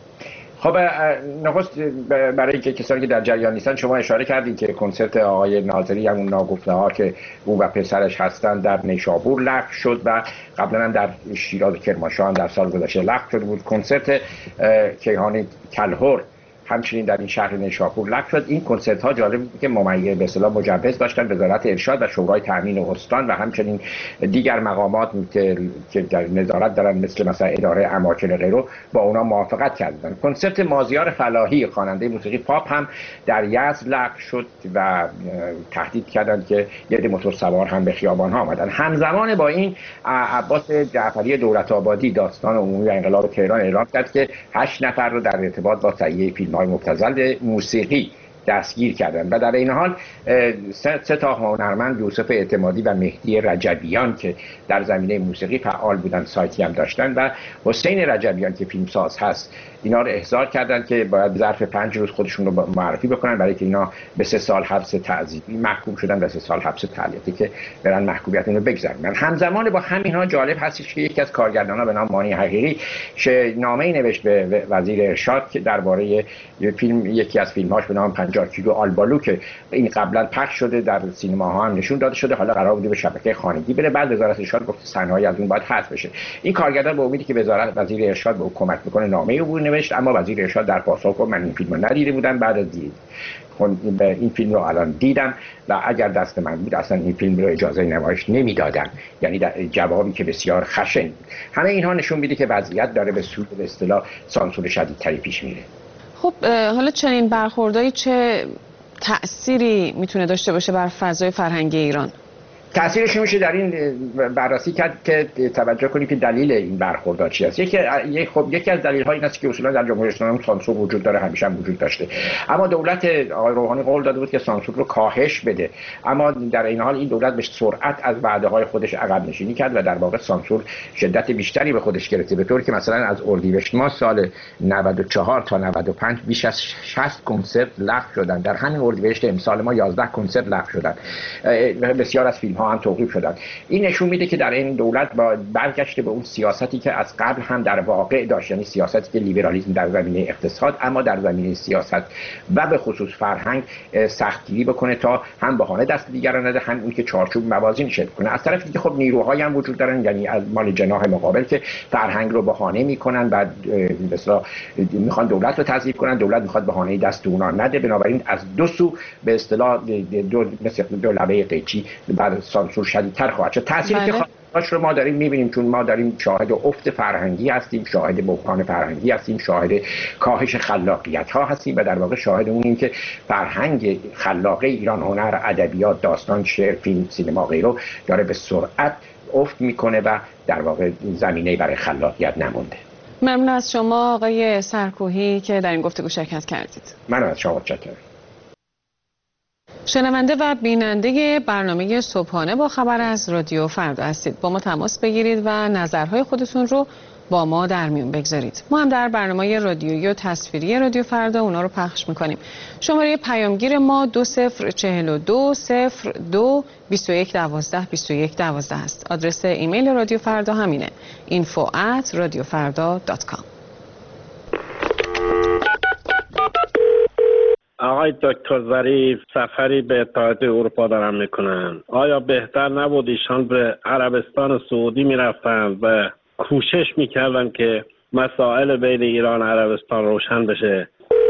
C: خب نخست برای اینکه کسانی که در جریان نیستن، شما اشاره کردید که کنسرت آقای ناظری همون ناگفته ها که او و پسرش هستند در نیشابور لغو شد و قبلا هم در شیراز و کرمانشاه در سال گذشته لغو شده بود. کنسرت کیهان کلهر همچنین در این شهر نیشابور لغو شد. این کنسرت ها جالب بود که ممیز به اصطلاح مجوز داشتن وزارت ارشاد و شورای تامین استان و همچنین دیگر مقامات که در نظارت دارن مثل مثلا اداره اماکن غیره با اونا موافقت کردن. کنسرت مازیار فلاحی خواننده موسیقی پاپ هم در یزد لغو شد و تهدید کردند که یه عده موتور سوار هم به خیابان ها آمدن. همزمان با این عباس جعفری دولت آبادی داستان عمومی و انقلاب تهران اعلام کرد که هشت نفر رو در ارتباط با تهیه فیلم های مبتذل به موسیقی دستگیر کردند و در این حال سه, سه تا هنرمند یوسف اعتمادی و مهدی رجبیان که در زمینه موسیقی فعال بودن سایتی هم داشتن و حسین رجبیان که فیلمساز هست اینا رو احضار کردند که باید ظرف پنج روز خودشون رو معرفی بکنن برای که اینا به سه سال حبس تعزیری محکوم شدن و سه سال حبس تعلیقی که برن محکومیت رو بگذرونن. همزمان با همینها جالب هستش که یکی از کارگردان‌ها به نام مانی حقیقی نامه‌ای نوشت به وزیر ارشاد که درباره فیلم یکی از فیلم‌هاش به نام پنجاه کیلو آلبالو که این قبلا پخش شده در سینماها هم نشون داده شده حالا قرار بوده به شبکه خانگی بره، بعد وزارت ارشاد گفت صحنه‌ای از اون باید حذف بشه. این کارگردان به امیدی که وزارت وزیر ارشاد به او کمک بکنه نامه‌ای رو نوشت، اما وزیر ارشاد در پاسخ گفت من این فیلمو ندیده بودم، بعد از دید این فیلم رو الان دیدم و اگر دست من بود اصلا این فیلم رو اجازه نمایش نمیدادم. یعنی در جوابی که بسیار خشن بود. همه اینها نشون میده که وضعیت داره به سوی به اصطلاح سانسور شدیدتری پیش میره.
A: خب حالا چنین برخوردایی چه تأثیری میتونه داشته باشه بر فضای فرهنگی ایران؟
C: تأثیرش میشه در این بررسی کرد که توجه کنید که دلیل این برخوردها چی است. یکی خب یکی از دلایل ها این است که اصولا در جمهوری اسلامی سانسور وجود داره، همیشه هم وجود داشته، اما دولت آقای روحانی قول داده بود که سانسور رو کاهش بده، اما در این حال این دولت به سرعت از وعده های خودش عقب نشینی کرد و در واقع سانسور شدت بیشتری به خودش گرفته، به طوری که مثلا از اردیبهشت ماه سال نود و چهار تا نود و پنج بیش از شصت کنسرت لغو شدن. در همین اردیبهشت امسال ما یازده کنسرت لغو شدن. بسیار از فیلم ها هم توقیف شدن. این نشون میده که در این دولت با برگشته به اون سیاستی که از قبل هم در واقع داشت، یعنی سیاستی که لیبرالیسم در زمینه اقتصاد اما در زمینه سیاست و به خصوص فرهنگ سختگیری بکنه تا هم بهانه دست دیگران نده، هم اون که چارچوب موازین شد کنه. از طرف دیگه خب نیروهایی هم وجود دارن، یعنی از مال جناح مقابل که فرهنگ رو بهانه میکنن و مثلا میخوان دولت رو تضعیف کنن، دولت میخواد بهانه دست اونا نده، بنابراین از دو سو به اصطلاح دو مثل دو لبه قیچی بعد سانسور شدیدتر خواهد شد. تأثیری که خواهدش رو ما داریم میبینیم، چون ما داریم شاهد افت فرهنگی هستیم، شاهد بحران فرهنگی هستیم، شاهد کاهش خلاقیت ها هستیم و در واقع شاهد اون این که فرهنگ خلاقه ایران، هنر، ادبیات، داستان، شعر، فیلم، سینما غیره داره به سرعت افت میکنه و در واقع زمینه برای خلاقیت نمونده.
A: ممنون از شما آقای سرکوهی که در این گفتگو شرکت کردید.
C: من از شما متشکرم.
A: شنونده و بیننده برنامه صبحانه با خبر از رادیو فردا هستید. با ما تماس بگیرید و نظرهای خودتون رو با ما در میون بگذارید. ما هم در برنامه رادیویی و تصویری رادیو فردا اونا رو پخش میکنیم. شماره پیامگیر ما دو صفر چهل و دو صفر دو بیست و یک دوازده بیست و یک دوازده است. آدرس ایمیل رادیو فردا همینه: اینفو ات رادیو فردا دات کام.
D: آقای دکتر ظریف سفری به اتحاد اروپا دارن میکنن. آیا بهتر نبود ایشان به عربستان سعودی میرفتن و کوشش میکردن که مسائل بین ایران و عربستان روشن بشه؟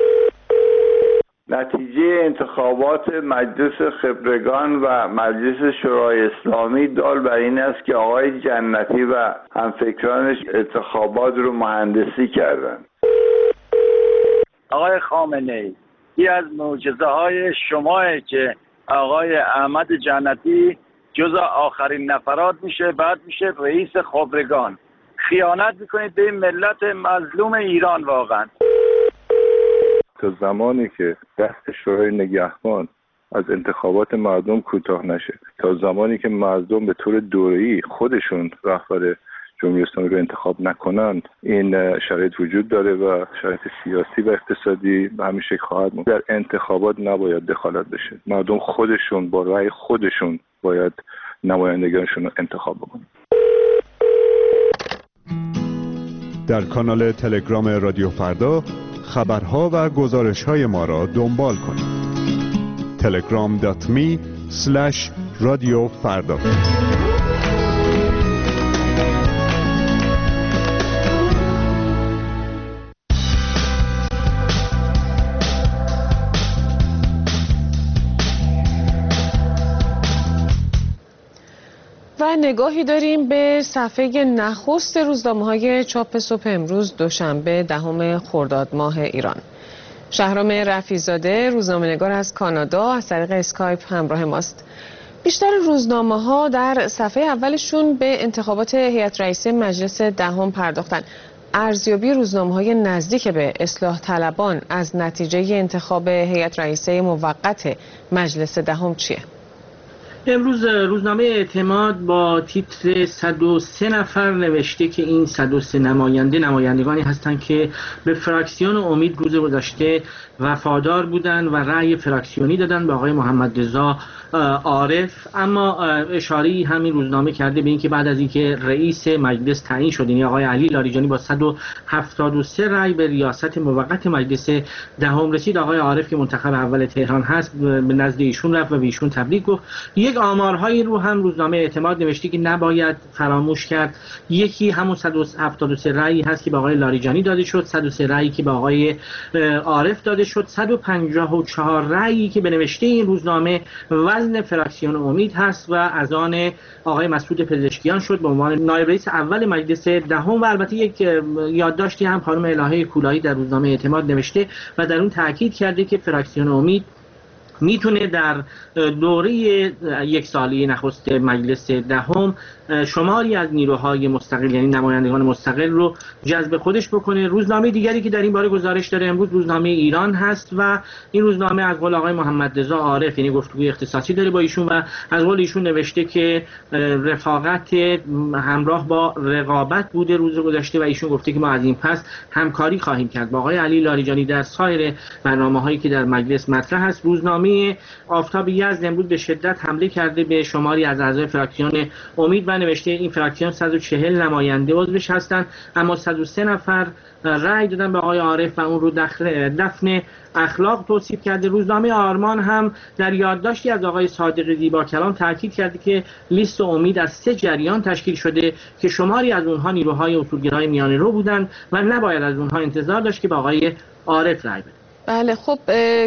E: نتیجه انتخابات مجلس خبرگان و مجلس شورای اسلامی دال بر این است که آقای جنتی و همفکرانش انتخابات رو مهندسی کردن.
F: آقای خامنه‌ای، یکی از معجزه های شما که آقای احمد جنتی جزء آخرین نفرات میشه، بعد میشه رئیس خبرگان. خیانت میکنید به ملت مظلوم ایران. واقعا
G: تا زمانی که دست شورای نگهبان از انتخابات مردم کوتاه نشه، تا زمانی که مردم به طور دوره‌ای خودشون رهبر جمهوری اسلامی رو انتخاب نکنند، این شرایط وجود داره و شرایط سیاسی و اقتصادی به همین شکل خواهد موند. در انتخابات نباید دخالت بشه. مردم خودشون با رأی خودشون باید نمایندگانشون رو انتخاب بکنن.
H: در کانال تلگرام رادیو فردا خبرها و گزارش‌های ما را دنبال کنید. تلگرام دات می اسلش رادیو فردا.
A: و نگاهی داریم به صفحه نخست روزنامه‌های چاپ صبح امروز دوشنبه دهم خرداد ماه ایران. شهرام رفیع‌زاده روزنامه‌نگار از کانادا از طریق اسکایپ همراه ماست. بیشتر روزنامه‌ها در صفحه اولشون به انتخابات هیئت رئیسه مجلس دهم پرداختن. ارزیابی روزنامه‌های نزدیک به اصلاح طلبان از نتیجه انتخاب هیئت رئیسه موقت مجلس دهم چیه؟
I: امروز روزنامه اعتماد با تیتر صد و سه نفر نوشته که این صد و سه نماینده نمایندگانی هستند که به فراکسیون امید روز گذشته وفادار بودند و رأی فراکسیونی دادن به آقای محمد رضا عارف. اما اشاره‌ای همین روزنامه کرده به اینکه بعد از اینکه رئیس مجلس تعیین شد، یعنی آقای علی لاریجانی با صد و هفتاد و سه رأی به ریاست موقت مجلس دهم رسید، آقای عارف که منتخب اول تهران هست به نزد ایشون رفت و به ایشون تبریک گفت. یک آمارهایی رو هم روزنامه اعتماد نوشته که نباید فراموش کرد. یکی همون صد و هفتاد و سه رأیی هست که به آقای لاریجانی داده شد، صد و سه رأیی که به آقای عارف داده شد، صد و پنجاه و چهار رأیی که به نوشته این روزنامه وزن فراکسیون امید هست و از آن آقای مسعود پزشکیان شد به عنوان نایب رئیس اول مجلس دهم. و البته یک یادداشتی هم خانم الهه کولاهی در روزنامه اعتماد نوشته و در اون تاکید کرده که فراکسیون امید میتونه در دوره یک ساله نخست مجلس دهم شماری از نیروهای مستقل یعنی نمایندگان مستقل رو جذب خودش بکنه. روزنامه دیگری که در این باره گزارش داره امروز روزنامه ایران هست و این روزنامه از قول آقای محمد رضا عارف یعنی گفتگوی اختصاصی داره با ایشون و از قول ایشون نوشته که رفاقت همراه با رقابت بوده روز گذشته و ایشون گفته که ما از این پس همکاری خواهیم کرد با آقای علی لاریجانی در سایر برنامه‌هایی که در مجلس مطرح است. روزنامه آفتاب یزد امروز به شدت حمله کرده به شماری از اعضای فراکسیون امید و نوشته این فراکسیون صد و چهل نماینده عضوش هستند اما صد و سه نفر رأی دادن به آقای عارف و اون رو دفن اخلاق توصیف کرده. روزنامه آرمان هم در یادداشتی از آقای صادق زیبا کلام تاکید کرده که لیست امید از سه جریان تشکیل شده که شماری از اونها نیروهای اصولگرای میانه رو بودند و نباید از اونها انتظار داشت که به آقای عارف رأی بدن.
A: بله خب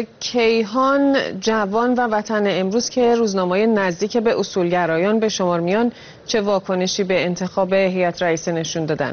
A: کیهان، جوان و وطن امروز که روزنامه‌های نزدیک به اصولگرایان به شمار میان چه واکنشی به انتخاب هیئت رئیسه نشون دادن؟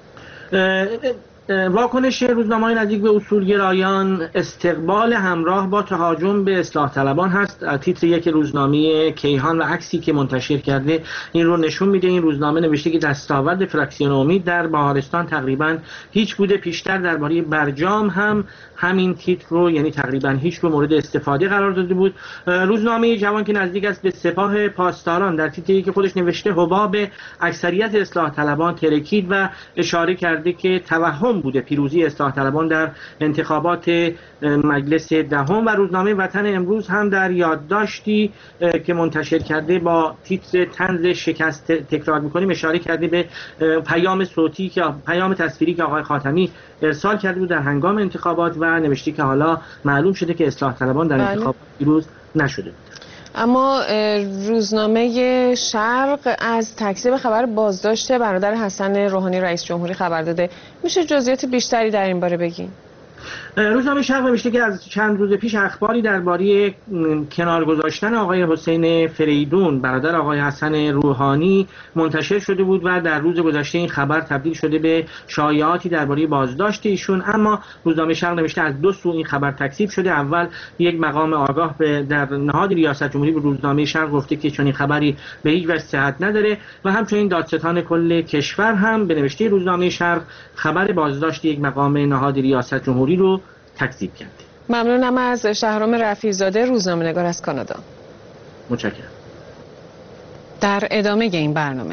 I: واکنش روزنامه‌های نزدیک به اصولگرایان استقبال همراه با تهاجم به اصلاح طلبان هست. تیتر یک روزنامه کیهان و عکسی که منتشر کرده این رو نشون میده. این روزنامه نوشته که دستاورد فراکسیون امید در بهارستان تقریبا هیچ بوده. پیشتر درباره برجام هم همین تیتر رو یعنی تقریبا هیچ رو مورد استفاده قرار داده بود. روزنامه جوان که نزدیک است به سپاه پاسداران در تیتری که خودش نوشته حباب اکثریت اصلاح طلبان ترکید و اشاره کرده که توهم معلوم بوده پیروزی اصلاح طلبان در انتخابات مجلس دهم و روزنامه وطن امروز هم در یادداشتی که منتشر کرده با تیتر طنز شکست تکرار می‌کنیم اشاره کرده به پیام صوتی که پیام تصویری که آقای خاتمی ارسال کرده بود در هنگام انتخابات و نوشته که حالا معلوم شده که اصلاح طلبان در انتخابات پیروز نشده بود.
A: اما روزنامه شرق از تکذیب خبر بازداشت برادر حسن روحانی رئیس جمهوری خبر داده. میشه جزئیات بیشتری در این باره بگین؟
I: روزنامه شرق نوشته که از چند روز پیش اخباری درباره کنار گذاشتن آقای حسین فریدون برادر آقای حسن روحانی منتشر شده بود و در روز گذشته این خبر تبدیل شده به شایعاتی درباره بازداشت ایشون. اما روزنامه شرق نوشته از دو سو این خبر تکذیب شده. اول یک مقام آگاه به در نهاد ریاست جمهوری به روزنامه شرق گفته که چنین خبری به هیچ وجه صحت نداره و همچنین دادستان کل کشور هم به نوشته روزنامه شرق خبر بازداشت یک مقام نهاد ریاست جمهوری رو تکذیب کرده.
A: ممنونم از شهرام رفیع‌زاده روزنامه‌نگار از کانادا.
I: متشکرم.
A: در ادامه این برنامه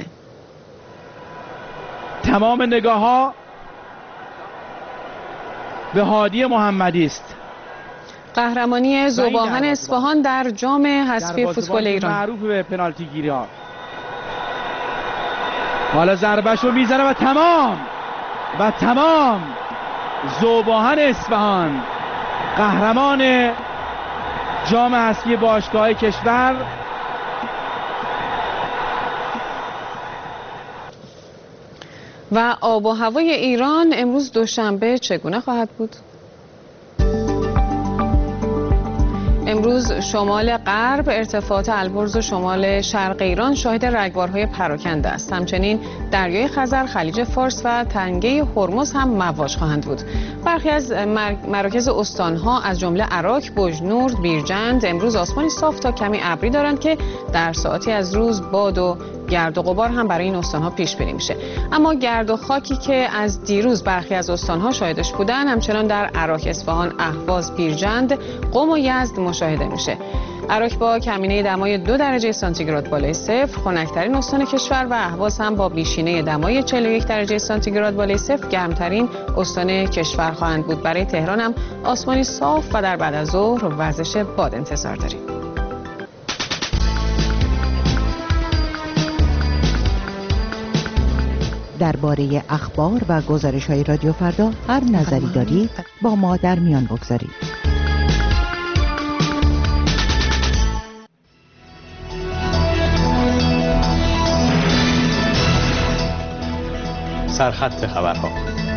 J: تمام نگاه‌ها به هادی محمدی است.
A: قهرمانی ذوباهن اصفهان در جام حذفی فوتبال ایران
J: معروف به پنالتی گیری‌ها. حالا ضربه‌شو میزنه و تمام و تمام ذوباهن اصفهان قهرمان جام حذفی باشگاه کشور.
A: و آب و هوای ایران امروز دوشنبه چگونه خواهد بود؟ امروز شمال غرب، ارتفاعات البرز و شمال شرق ایران شاهد رگبارهای پراکنده است. همچنین دریای خزر، خلیج فارس و تنگه هرمز هم مواج خواهند بود. برخی از مراکز استانها از جمله عراق، بوجنورد، بیرجند امروز آسمانی صاف تا کمی ابری دارند که در ساعتی از روز باد و گرد و غبار هم برای این استانها پیش بینی میشه. اما گرد و خاکی که از دیروز برخی از استانها شاهدش بودن همچنان در عراق، اصفهان، اهواز، بیرجند، قم و یزد مشاهده میشه. عراق با کمینه دمای دو درجه سانتیگراد بالای صفر خنک‌ترین استان کشور و اهواز هم با بیشینه دمای چهل و یک درجه سانتیگراد بالای صفر گرمترین استان کشور خواهند بود. برای تهران هم آسمانی صاف و در بعد از ظهر وزش باد انتظار داریم.
R: درباره اخبار و گزارش‌های رادیو فردا هر نظری دارید با ما در میان بگذارید.
B: سرخط خبرها.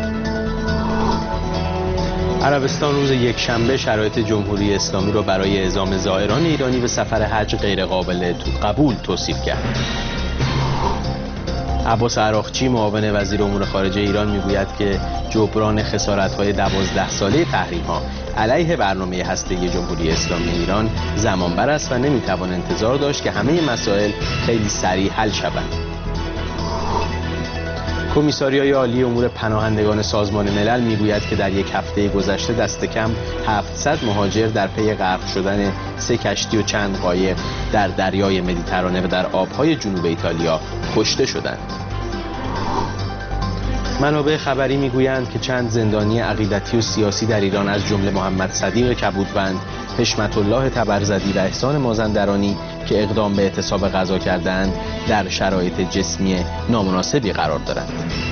B: عربستان روز یکشنبه شرایط جمهوری اسلامی را برای اعزام زائران ایرانی به سفر حج غیرقابل قبول توصیف کرد. عباس عراقچی معاون وزیر امور خارجه ایران میگوید که جبران خسارت‌های دوازده ساله تحریم‌ها علیه برنامه هسته‌ای جمهوری اسلامی ایران زمانبر است و نمیتوان انتظار داشت که همه مسائل خیلی سریع حل شوند. کمیساریای عالی امور پناهندگان سازمان ملل میگوید که در یک هفته گذشته دست کم هفتصد مهاجر در پی غرق شدن سه کشتی و چند قایق در دریای مدیترانه و در آبهای جنوب ایتالیا کشته شدند. منابع خبری میگویند که چند زندانی عقیدتی و سیاسی در ایران از جمله محمد صدیق کبودوند، حشمت الله تبرزدی و احسان مازندرانی که اقدام به اعتصاب غذا کردند در شرایط جسمی نامناسبی قرار دارند.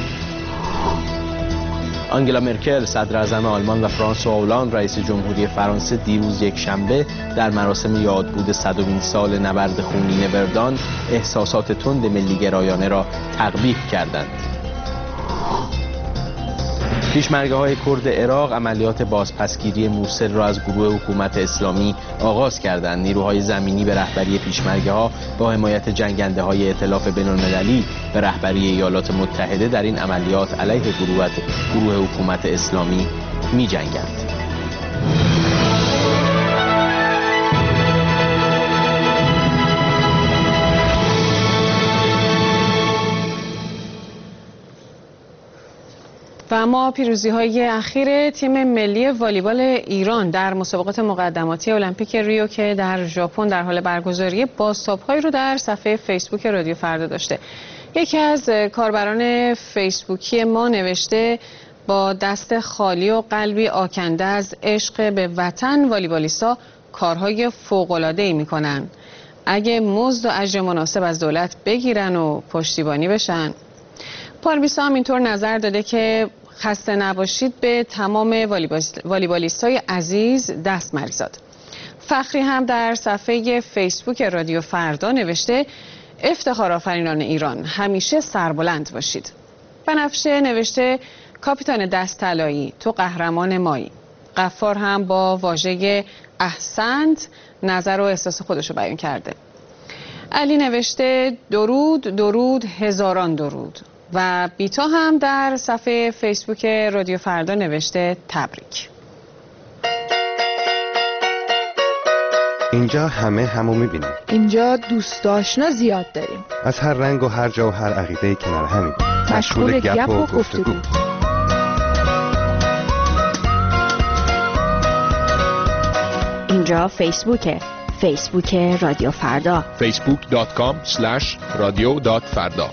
B: آنگلا مرکل صدر اعظم آلمان و فرانسوا هولند رئیس جمهوری فرانسه دیروز یک شنبه در مراسم یادبود صدمین سال نبرد خونین وردان احساسات تند ملی‌گرایانه را تقبیح کردند. پیشمرگه‌های کرد عراق عملیات بازپسگیری موصل را از گروه حکومت اسلامی آغاز کردند. نیروهای زمینی به رهبری پیشمرگه‌ها با حمایت جنگنده‌های ائتلاف بین‌المللی به رهبری ایالات متحده در این عملیات علیه گروه, گروه حکومت اسلامی می‌جنگند.
A: و اما پیروزی‌های اخیر تیم ملی والیبال ایران در مسابقات مقدماتی المپیک ریو که در ژاپن در حال برگزاری بازتاب‌هایی رو در صفحه فیسبوک رادیو فردا داشته. یکی از کاربران فیسبوکی ما نوشته با دست خالی و قلبی آکنده از عشق به وطن والیبالیست‌ها کارهای فوق‌العاده‌ای می‌کنن. اگه مزد و اجر مناسب از دولت بگیرن و پشتیبانی بشن. پارمیسا هم اینطور نظر داده که خسته نباشید به تمام والیبالیست‌های عزیز دست مریزاد. فخری هم در صفحه فیسبوک رادیو فردا نوشته افتخار آفرینان ایران همیشه سربلند باشید. بنفشه نوشته کاپیتان دست طلایی تو قهرمان مایی. غفار هم با واژه احسنت نظر و احساس خودشو بیان کرده. علی نوشته درود درود هزاران درود و بیتا هم در صفحه فیسبوک رادیو فردا نوشته تبریک.
L: اینجا همه همو میبینیم.
M: اینجا دوست آشنا زیاد داریم.
L: از هر رنگ و هر جا و هر عقیده کنار همیم.
M: مشغول گپ و گفتگو.
N: اینجا فیسبوکه. فیسبوک رادیو فردا.
O: فیسبوک دات کام اسلش رادیو دات فردا.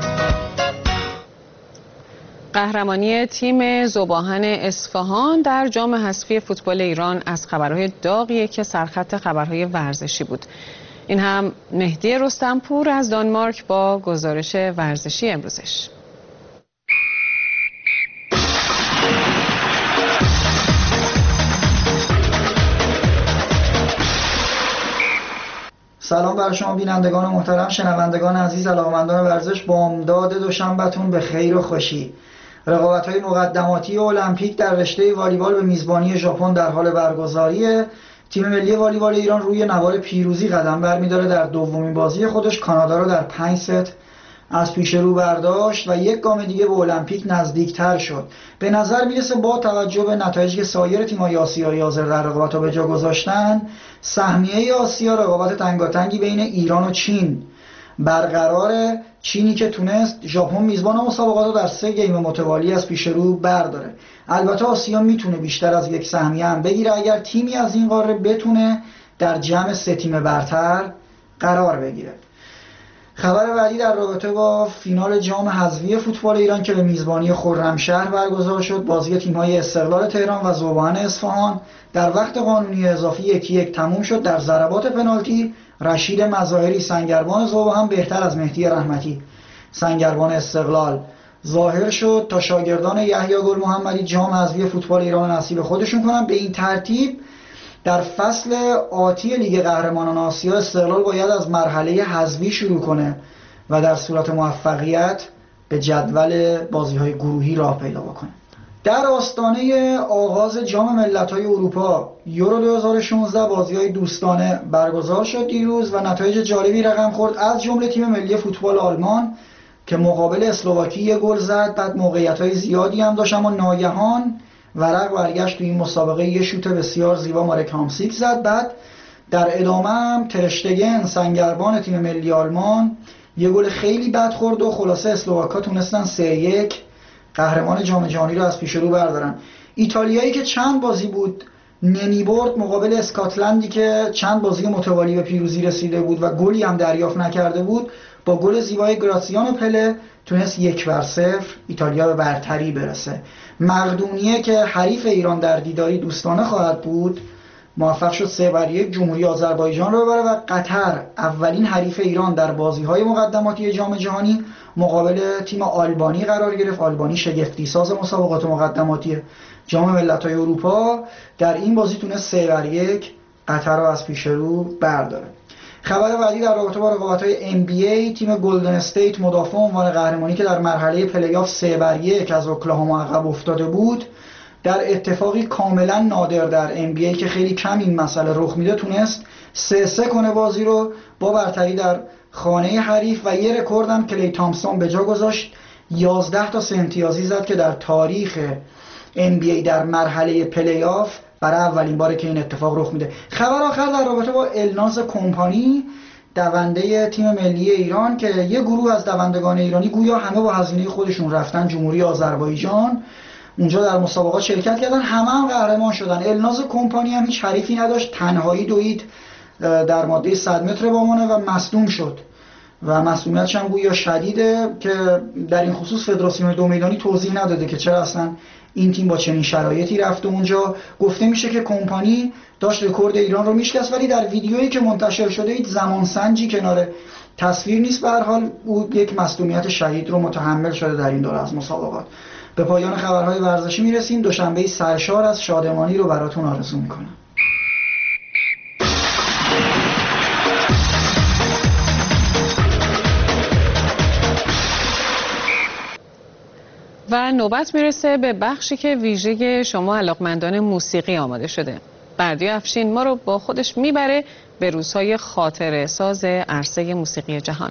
A: قهرمانی تیم ذوب‌آهن اصفهان در جام حذفی فوتبال ایران از خبرهای داغیه که سرخط خبرهای ورزشی بود. این هم مهدی رستمپور از دانمارک با گزارش ورزشی امروزش.
P: سلام بر شما بینندگان محترم، شنوندگان عزیز، علاقه‌مندان ورزش. بامداد دوشنبه‌تون به خیر و خوشی. رقابت‌های مقدماتی المپیک در رشته والیبال به میزبانی ژاپن در حال برگزاریه. تیم ملی والیبال ایران روی نوار پیروزی قدم برمی‌داره. در دومین بازی خودش کانادا رو در پنج ست از پیش رو برداشت و یک گام دیگه به المپیک نزدیکتر شد. به نظر میرسه با توجه به نتایجی که سایر تیم‌های آسیایی حاضر در رقابت‌ها به جا گذاشتن، سهمیه آسیا رقابت تنگاتنگی بین ایران و چین برقراره. چینی که تونست ژاپن میزبان مسابقات رو در سه گیم متوالی از پیش رو برداره. البته آسیا میتونه بیشتر از یک سهمیه هم بگیره اگر تیمی از این قاره بتونه در جمع سه تیم برتر قرار بگیره. خبر بعدی در رابطه با فینال جام حذفی فوتبال ایران که به میزبانی خرمشهر برگزار شد. بازی تیم‌های استقلال تهران و ذوب‌آهن اصفهان در وقت قانونی اضافی یکی یک تموم شد. در ضربات پنالتی رشید مظاهری سنگربان ذوب‌آهن بهتر از مهدی رحمتی سنگربان استقلال ظاهر شد تا شاگردان یحیی گل محمدی جام حذفی فوتبال ایران نصیب خودشون کنن. به این ترتیب در فصل آتی لیگ قهرمانان آسیا استقلال باید از مرحله حذفی شروع کنه و در صورت موفقیت به جدول بازی‌های گروهی راه پیدا بکنه. در آستانه آغاز جام ملت‌های اروپا یورو دو هزار و شانزده بازی‌های دوستانه برگزار شد دیروز و نتایج جالبی رقم خورد، از جمله تیم ملی فوتبال آلمان که مقابل اسلواکی گل زد، بعد موقعیت‌های زیادی هم داشت اما ناگهان ورق برگشت تو این مسابقه، یه شوت بسیار زیبا مارک هامسیک زد. بعد در ادامه هم ترشتگن سنگربان تیم ملی آلمان یه گل خیلی بد خورد و خلاصه اسلواکا تونستن سه یک قهرمان جام جهانی رو از پیش رو بردارن. ایتالیایی که چند بازی بود نمی برد مقابل اسکاتلندی که چند بازی متوالی به پیروزی رسیده بود و گلی هم دریافت نکرده بود، با گل زیبای گراتسیانو پله تونست یک بر صفر ایتالیا به برتری برسه. مقدونیه که حریف ایران در دیداری دوستانه خواهد بود موفق شد سه بر یک جمهوری آذربایجان رو ببره و قطر اولین حریف ایران در بازی‌های مقدماتی جام جهانی مقابل تیم آلبانی قرار گرفت. آلبانی شگفتی ساز مسابقات مقدماتی جام ملت‌های اروپا در این بازی تونست سه بر یک قطر رو از پیش رو برداره. خبر بعدی در رابطه با رقابت‌های ام بی ای، تیم گلدن استیت مدافع عنوان قهرمانی که در مرحله پلی‌آف سه بر یک از اوکلاهاما عقب افتاده بود، در اتفاقی کاملا نادر در ام بی ای که خیلی کم این مسئله رخ میده تونست سه سه کنه بازی رو با برتری در خانه حریف و یه رکورد هم کلی تامسون به جا گذاشت. یازده تا سه امتیازی زد که در تاریخ ام بی ای در مرحله پلی‌آف برای اولین باره که این اتفاق رخ میده. خبر آخر در رابطه با الناز کمپانی، دونده تیم ملی ایران که یه گروه از دوندگان ایرانی گویا همه با هزینه خودشون رفتن جمهوری آذربایجان، اونجا در مسابقات شرکت کردن، همه هم قهرمان شدن. الناز کمپانی هم هیچ حریفی نداشت، تنهایی دوید در ماده صد متر بامانه و مصدوم شد و مسئولیتش هم گویا شدیده که در این خصوص فدراسیون دو میدانی توضیح نداده که چرا اصلا این تیم با چنین شرایطی رفته اونجا. گفته میشه که کمپانی داشت رکورد ایران رو میشکست، ولی در ویدیویی که منتشر شده هیچ زمانسنجی کنار تصویر نیست. به هر حال او یک مسئولیت شدید رو متحمل شده در این دوره از مسابقات. به پایان خبرهای ورزشی میرسیم. دوشنبه سرشار از شادمانی رو براتون آرزو میکنم.
A: و نوبت میرسه به بخشی که ویژه شما علاقمندان موسیقی آماده شده. بردیا افشین ما رو با خودش میبره به روزهای خاطره ساز عرصه موسیقی جهان.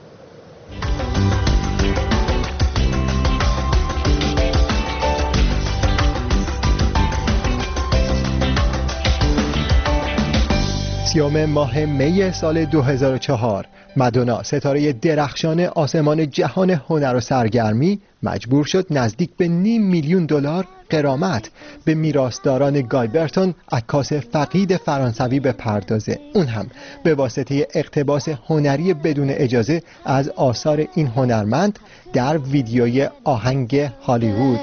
K: سیوم ماه می سال دو هزار و چهار مادونا، ستاره درخشان آسمان جهان هنر و سرگرمی، مجبور شد نزدیک به نیم میلیون دلار غرامت به میراثداران گای برتون، عکاس فقید فرانسوی بپردازه، اون هم به واسطه اقتباس هنری بدون اجازه از آثار این هنرمند در ویدیوی آهنگ هالیوود.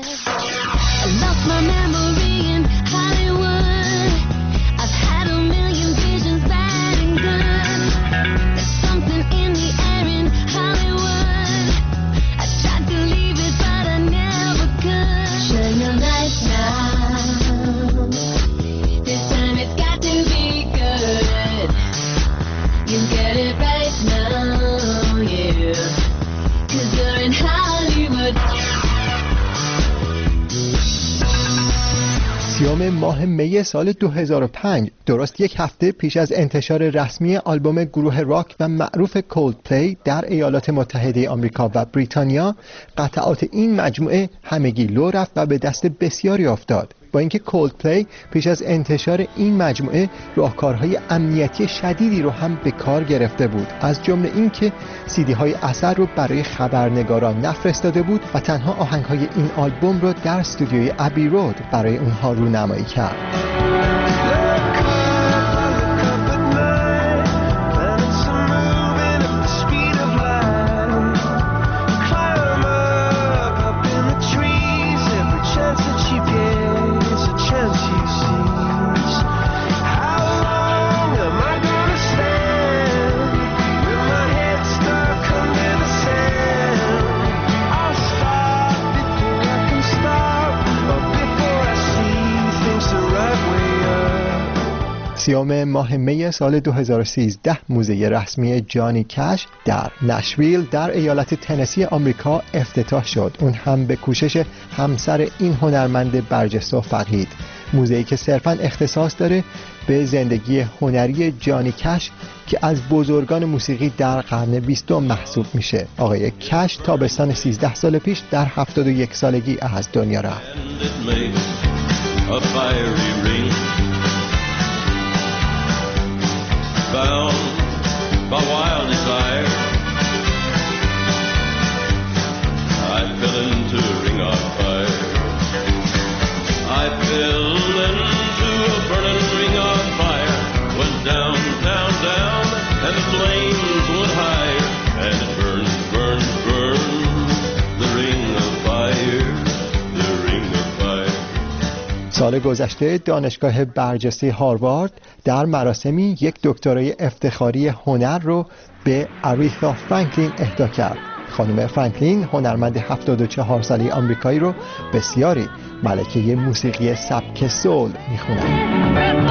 K: سیوم ماه می سال دو هزار و پنج، درست یک هفته پیش از انتشار رسمی آلبوم گروه راک و معروف کولدپلی در ایالات متحده آمریکا و بریتانیا، قطعات این مجموعه همگی لو رفت و به دست بسیاری افتاد. با اینکه کولدپلی پیش از انتشار این مجموعه راهکارهای امنیتی شدیدی رو هم به کار گرفته بود، از جمله اینکه سیدی های اثر رو برای خبرنگاران نفرستاده بود و تنها آهنگ های این آلبوم رو در استودیوی ابی رود برای اونها رونمایی کرد. سیوم ماه می سال دو هزار و سیزده، موزه رسمی جانی کش در نشویل در ایالت تنسی آمریکا افتتاح شد، اون هم به کوشش همسر این هنرمند برجسته و فقید. موزه‌ای که صرفاً اختصاص داره به زندگی هنری جانی کش که از بزرگان موسیقی در قرن بیستم محسوب میشه. آقای کش تابستان سیزده سال پیش در هفتاد و یک سالگی از دنیا رفت.
Q: Bound by wild desire, I fell into a ring of fire. I fell into a burning ring of fire. Went down, down, down, and the flames went higher. And it burns, burns, burns, the ring of fire, the ring of fire.
K: سال گذشته دانشگاه برجسته هاروارد در مراسمی یک دکترای افتخاری هنر رو به آریتا فرانکلین اهدا کرد. خانم فرانکلین هنرمند هفتاد و چهار ساله آمریکایی رو بسیاری ملکه موسیقی سبک سول میخونند.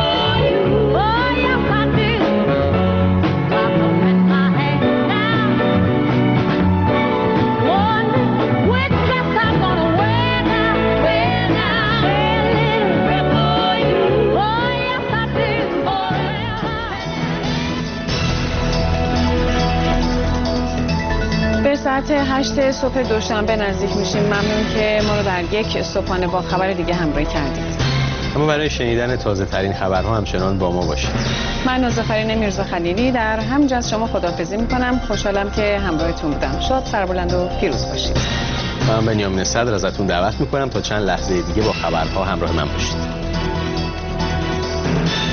A: ساعت هشت صبح دوشنبه نزدیک میشیم. ممنون که ما رو در یک صبحانه با خبر دیگه همراهی کردید.
B: اما برای شنیدن تازه ترین خبرها همچنان با ما باشید.
A: من نازافرین میرزا خلیلی در همینجا از شما خداحافظی میکنم. خوشحالم که همراهتون بودم. شاد، سربلند و پیروز باشید.
B: من بنیامین صدر ازتون دعوت میکنم تا چند لحظه دیگه با خبرها همراه من باشید.